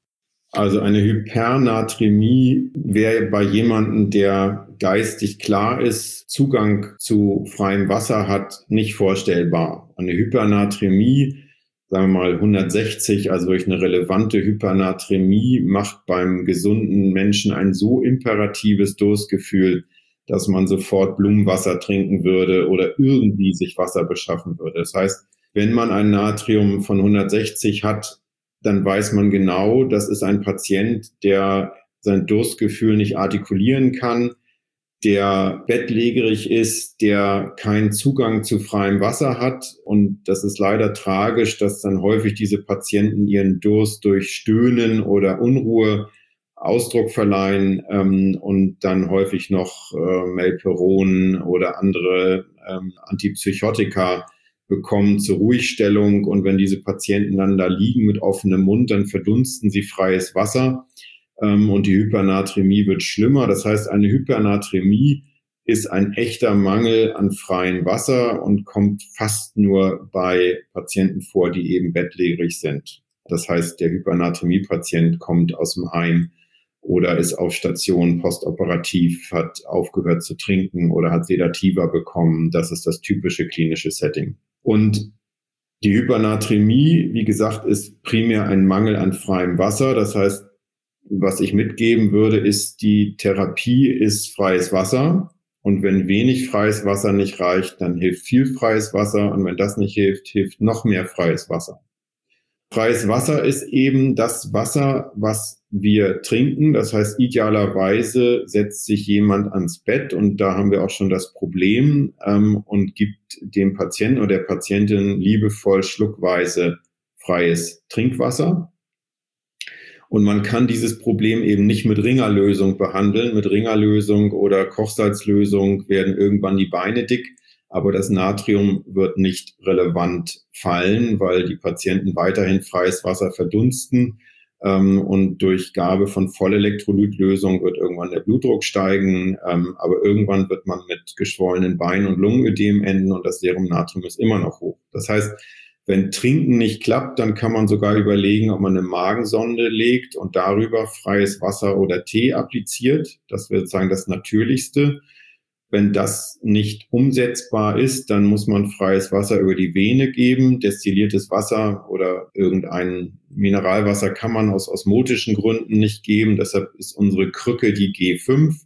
Also eine Hypernaträmie wäre bei jemandem, der geistig klar ist, Zugang zu freiem Wasser hat, nicht vorstellbar. Eine Hypernaträmie, sagen wir mal 160, also durch eine relevante Hypernaträmie, macht beim gesunden Menschen ein so imperatives Durstgefühl, dass man sofort Blumenwasser trinken würde oder irgendwie sich Wasser beschaffen würde. Das heißt, wenn man ein Natrium von 160 hat, dann weiß man genau, das ist ein Patient, der sein Durstgefühl nicht artikulieren kann, der bettlägerig ist, der keinen Zugang zu freiem Wasser hat. Und das ist leider tragisch, dass dann häufig diese Patienten ihren Durst durch Stöhnen oder Unruhe Ausdruck verleihen und dann häufig noch Melperon oder andere Antipsychotika bekommen zur Ruhigstellung. Und wenn diese Patienten dann da liegen mit offenem Mund, dann verdunsten sie freies Wasser und die Hypernaträmie wird schlimmer. Das heißt, eine Hypernaträmie ist ein echter Mangel an freiem Wasser und kommt fast nur bei Patienten vor, die eben bettlägerig sind. Das heißt, der Hypernaträmie-Patient kommt aus dem Heim oder ist auf Station postoperativ, hat aufgehört zu trinken oder hat Sedativa bekommen. Das ist das typische klinische Setting. Und die Hypernaträmie, wie gesagt, ist primär ein Mangel an freiem Wasser. Das heißt, was ich mitgeben würde, ist, die Therapie ist freies Wasser. Und wenn wenig freies Wasser nicht reicht, dann hilft viel freies Wasser. Und wenn das nicht hilft, hilft noch mehr freies Wasser. Freies Wasser ist eben das Wasser, was wir trinken. Das heißt, idealerweise setzt sich jemand ans Bett und da haben wir auch schon das Problem und gibt dem Patienten oder der Patientin liebevoll schluckweise freies Trinkwasser. Und man kann dieses Problem eben nicht mit Ringerlösung behandeln. Mit Ringerlösung oder Kochsalzlösung werden irgendwann die Beine dick. Aber das Natrium wird nicht relevant fallen, weil die Patienten weiterhin freies Wasser verdunsten. Und durch Gabe von Vollelektrolytlösung wird irgendwann der Blutdruck steigen. Aber irgendwann wird man mit geschwollenen Beinen und Lungenödem enden und das Serumnatrium ist immer noch hoch. Das heißt, wenn Trinken nicht klappt, dann kann man sogar überlegen, ob man eine Magensonde legt und darüber freies Wasser oder Tee appliziert. Das wäre sozusagen das Natürlichste. Wenn das nicht umsetzbar ist, dann muss man freies Wasser über die Vene geben. Destilliertes Wasser oder irgendein Mineralwasser kann man aus osmotischen Gründen nicht geben. Deshalb ist unsere Krücke die G5.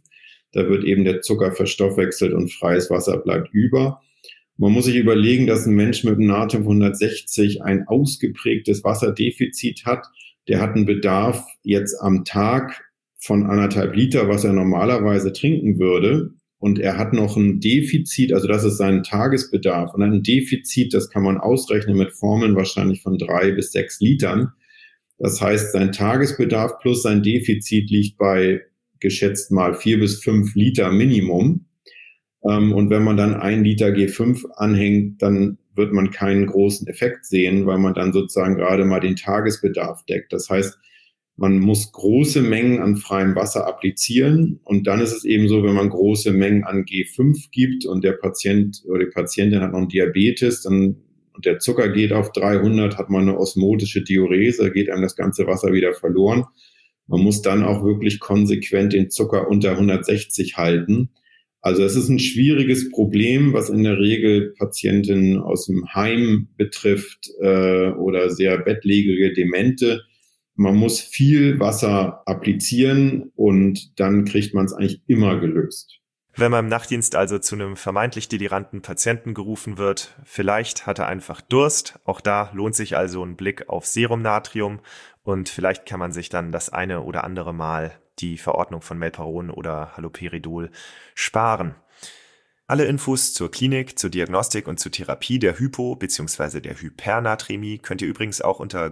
Da wird eben der Zucker verstoffwechselt und freies Wasser bleibt über. Man muss sich überlegen, dass ein Mensch mit einem Natrium von 160 ein ausgeprägtes Wasserdefizit hat. Der hat einen Bedarf jetzt am Tag von 1,5 Liter, was er normalerweise trinken würde. Und er hat noch ein Defizit, also das ist sein Tagesbedarf. Und ein Defizit, das kann man ausrechnen mit Formeln wahrscheinlich von 3 bis 6 Litern. Das heißt, sein Tagesbedarf plus sein Defizit liegt bei geschätzt mal 4 bis 5 Liter Minimum. Und wenn man dann 1 Liter G5 anhängt, dann wird man keinen großen Effekt sehen, weil man dann sozusagen gerade mal den Tagesbedarf deckt. Das heißt, man muss große Mengen an freiem Wasser applizieren. Und dann ist es eben so, wenn man große Mengen an G5 gibt und der Patient oder die Patientin hat noch einen Diabetes, dann und der Zucker geht auf 300, hat man eine osmotische Diurese, geht einem das ganze Wasser wieder verloren. Man muss dann auch wirklich konsequent den Zucker unter 160 halten. Also es ist ein schwieriges Problem, was in der Regel Patientinnen aus dem Heim betrifft oder sehr bettlägerige Demente. Man muss viel Wasser applizieren und dann kriegt man es eigentlich immer gelöst. Wenn man im Nachtdienst also zu einem vermeintlich deliranten Patienten gerufen wird, vielleicht hat er einfach Durst. Auch da lohnt sich also ein Blick auf Serumnatrium und vielleicht kann man sich dann das eine oder andere Mal die Verordnung von Melparon oder Haloperidol sparen. Alle Infos zur Klinik, zur Diagnostik und zur Therapie der Hypo- bzw. der Hypernatremie könnt ihr übrigens auch unter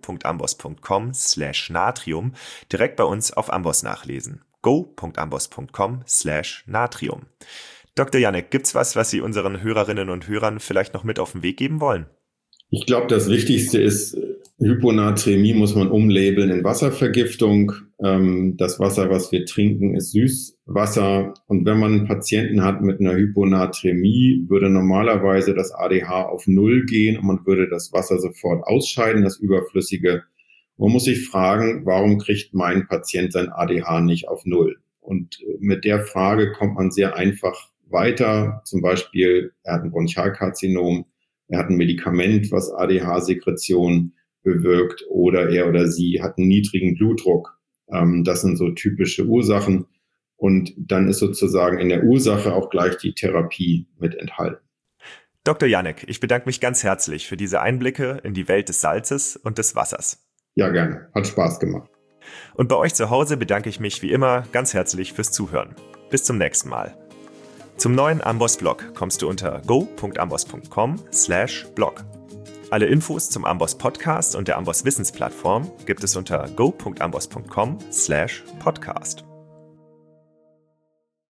go.ambos.com/natrium direkt bei uns auf Amboss nachlesen. go.ambos.com/natrium. Dr. Janek, gibt's was Sie unseren Hörerinnen und Hörern vielleicht noch mit auf den Weg geben wollen? Ich glaube, das Wichtigste ist, Hyponatremie muss man umlabeln in Wasservergiftung. Das Wasser, was wir trinken, ist Süßwasser. Und wenn man einen Patienten hat mit einer Hyponatremie, würde normalerweise das ADH auf 0 gehen und man würde das Wasser sofort ausscheiden, das Überflüssige. Man muss sich fragen, warum kriegt mein Patient sein ADH nicht auf 0? Und mit der Frage kommt man sehr einfach weiter. Zum Beispiel, er hat ein Bronchialkarzinom, er hat ein Medikament, was ADH-Sekretion bewirkt, oder er oder sie hat einen niedrigen Blutdruck. Das sind so typische Ursachen. Und dann ist sozusagen in der Ursache auch gleich die Therapie mit enthalten. Dr. Janek, ich bedanke mich ganz herzlich für diese Einblicke in die Welt des Salzes und des Wassers. Ja, gerne. Hat Spaß gemacht. Und bei euch zu Hause bedanke ich mich wie immer ganz herzlich fürs Zuhören. Bis zum nächsten Mal. Zum neuen Amboss-Blog kommst du unter go.ambos.com/blog. Alle Infos zum Amboss Podcast und der Amboss Wissensplattform gibt es unter go.ambos.com/podcast.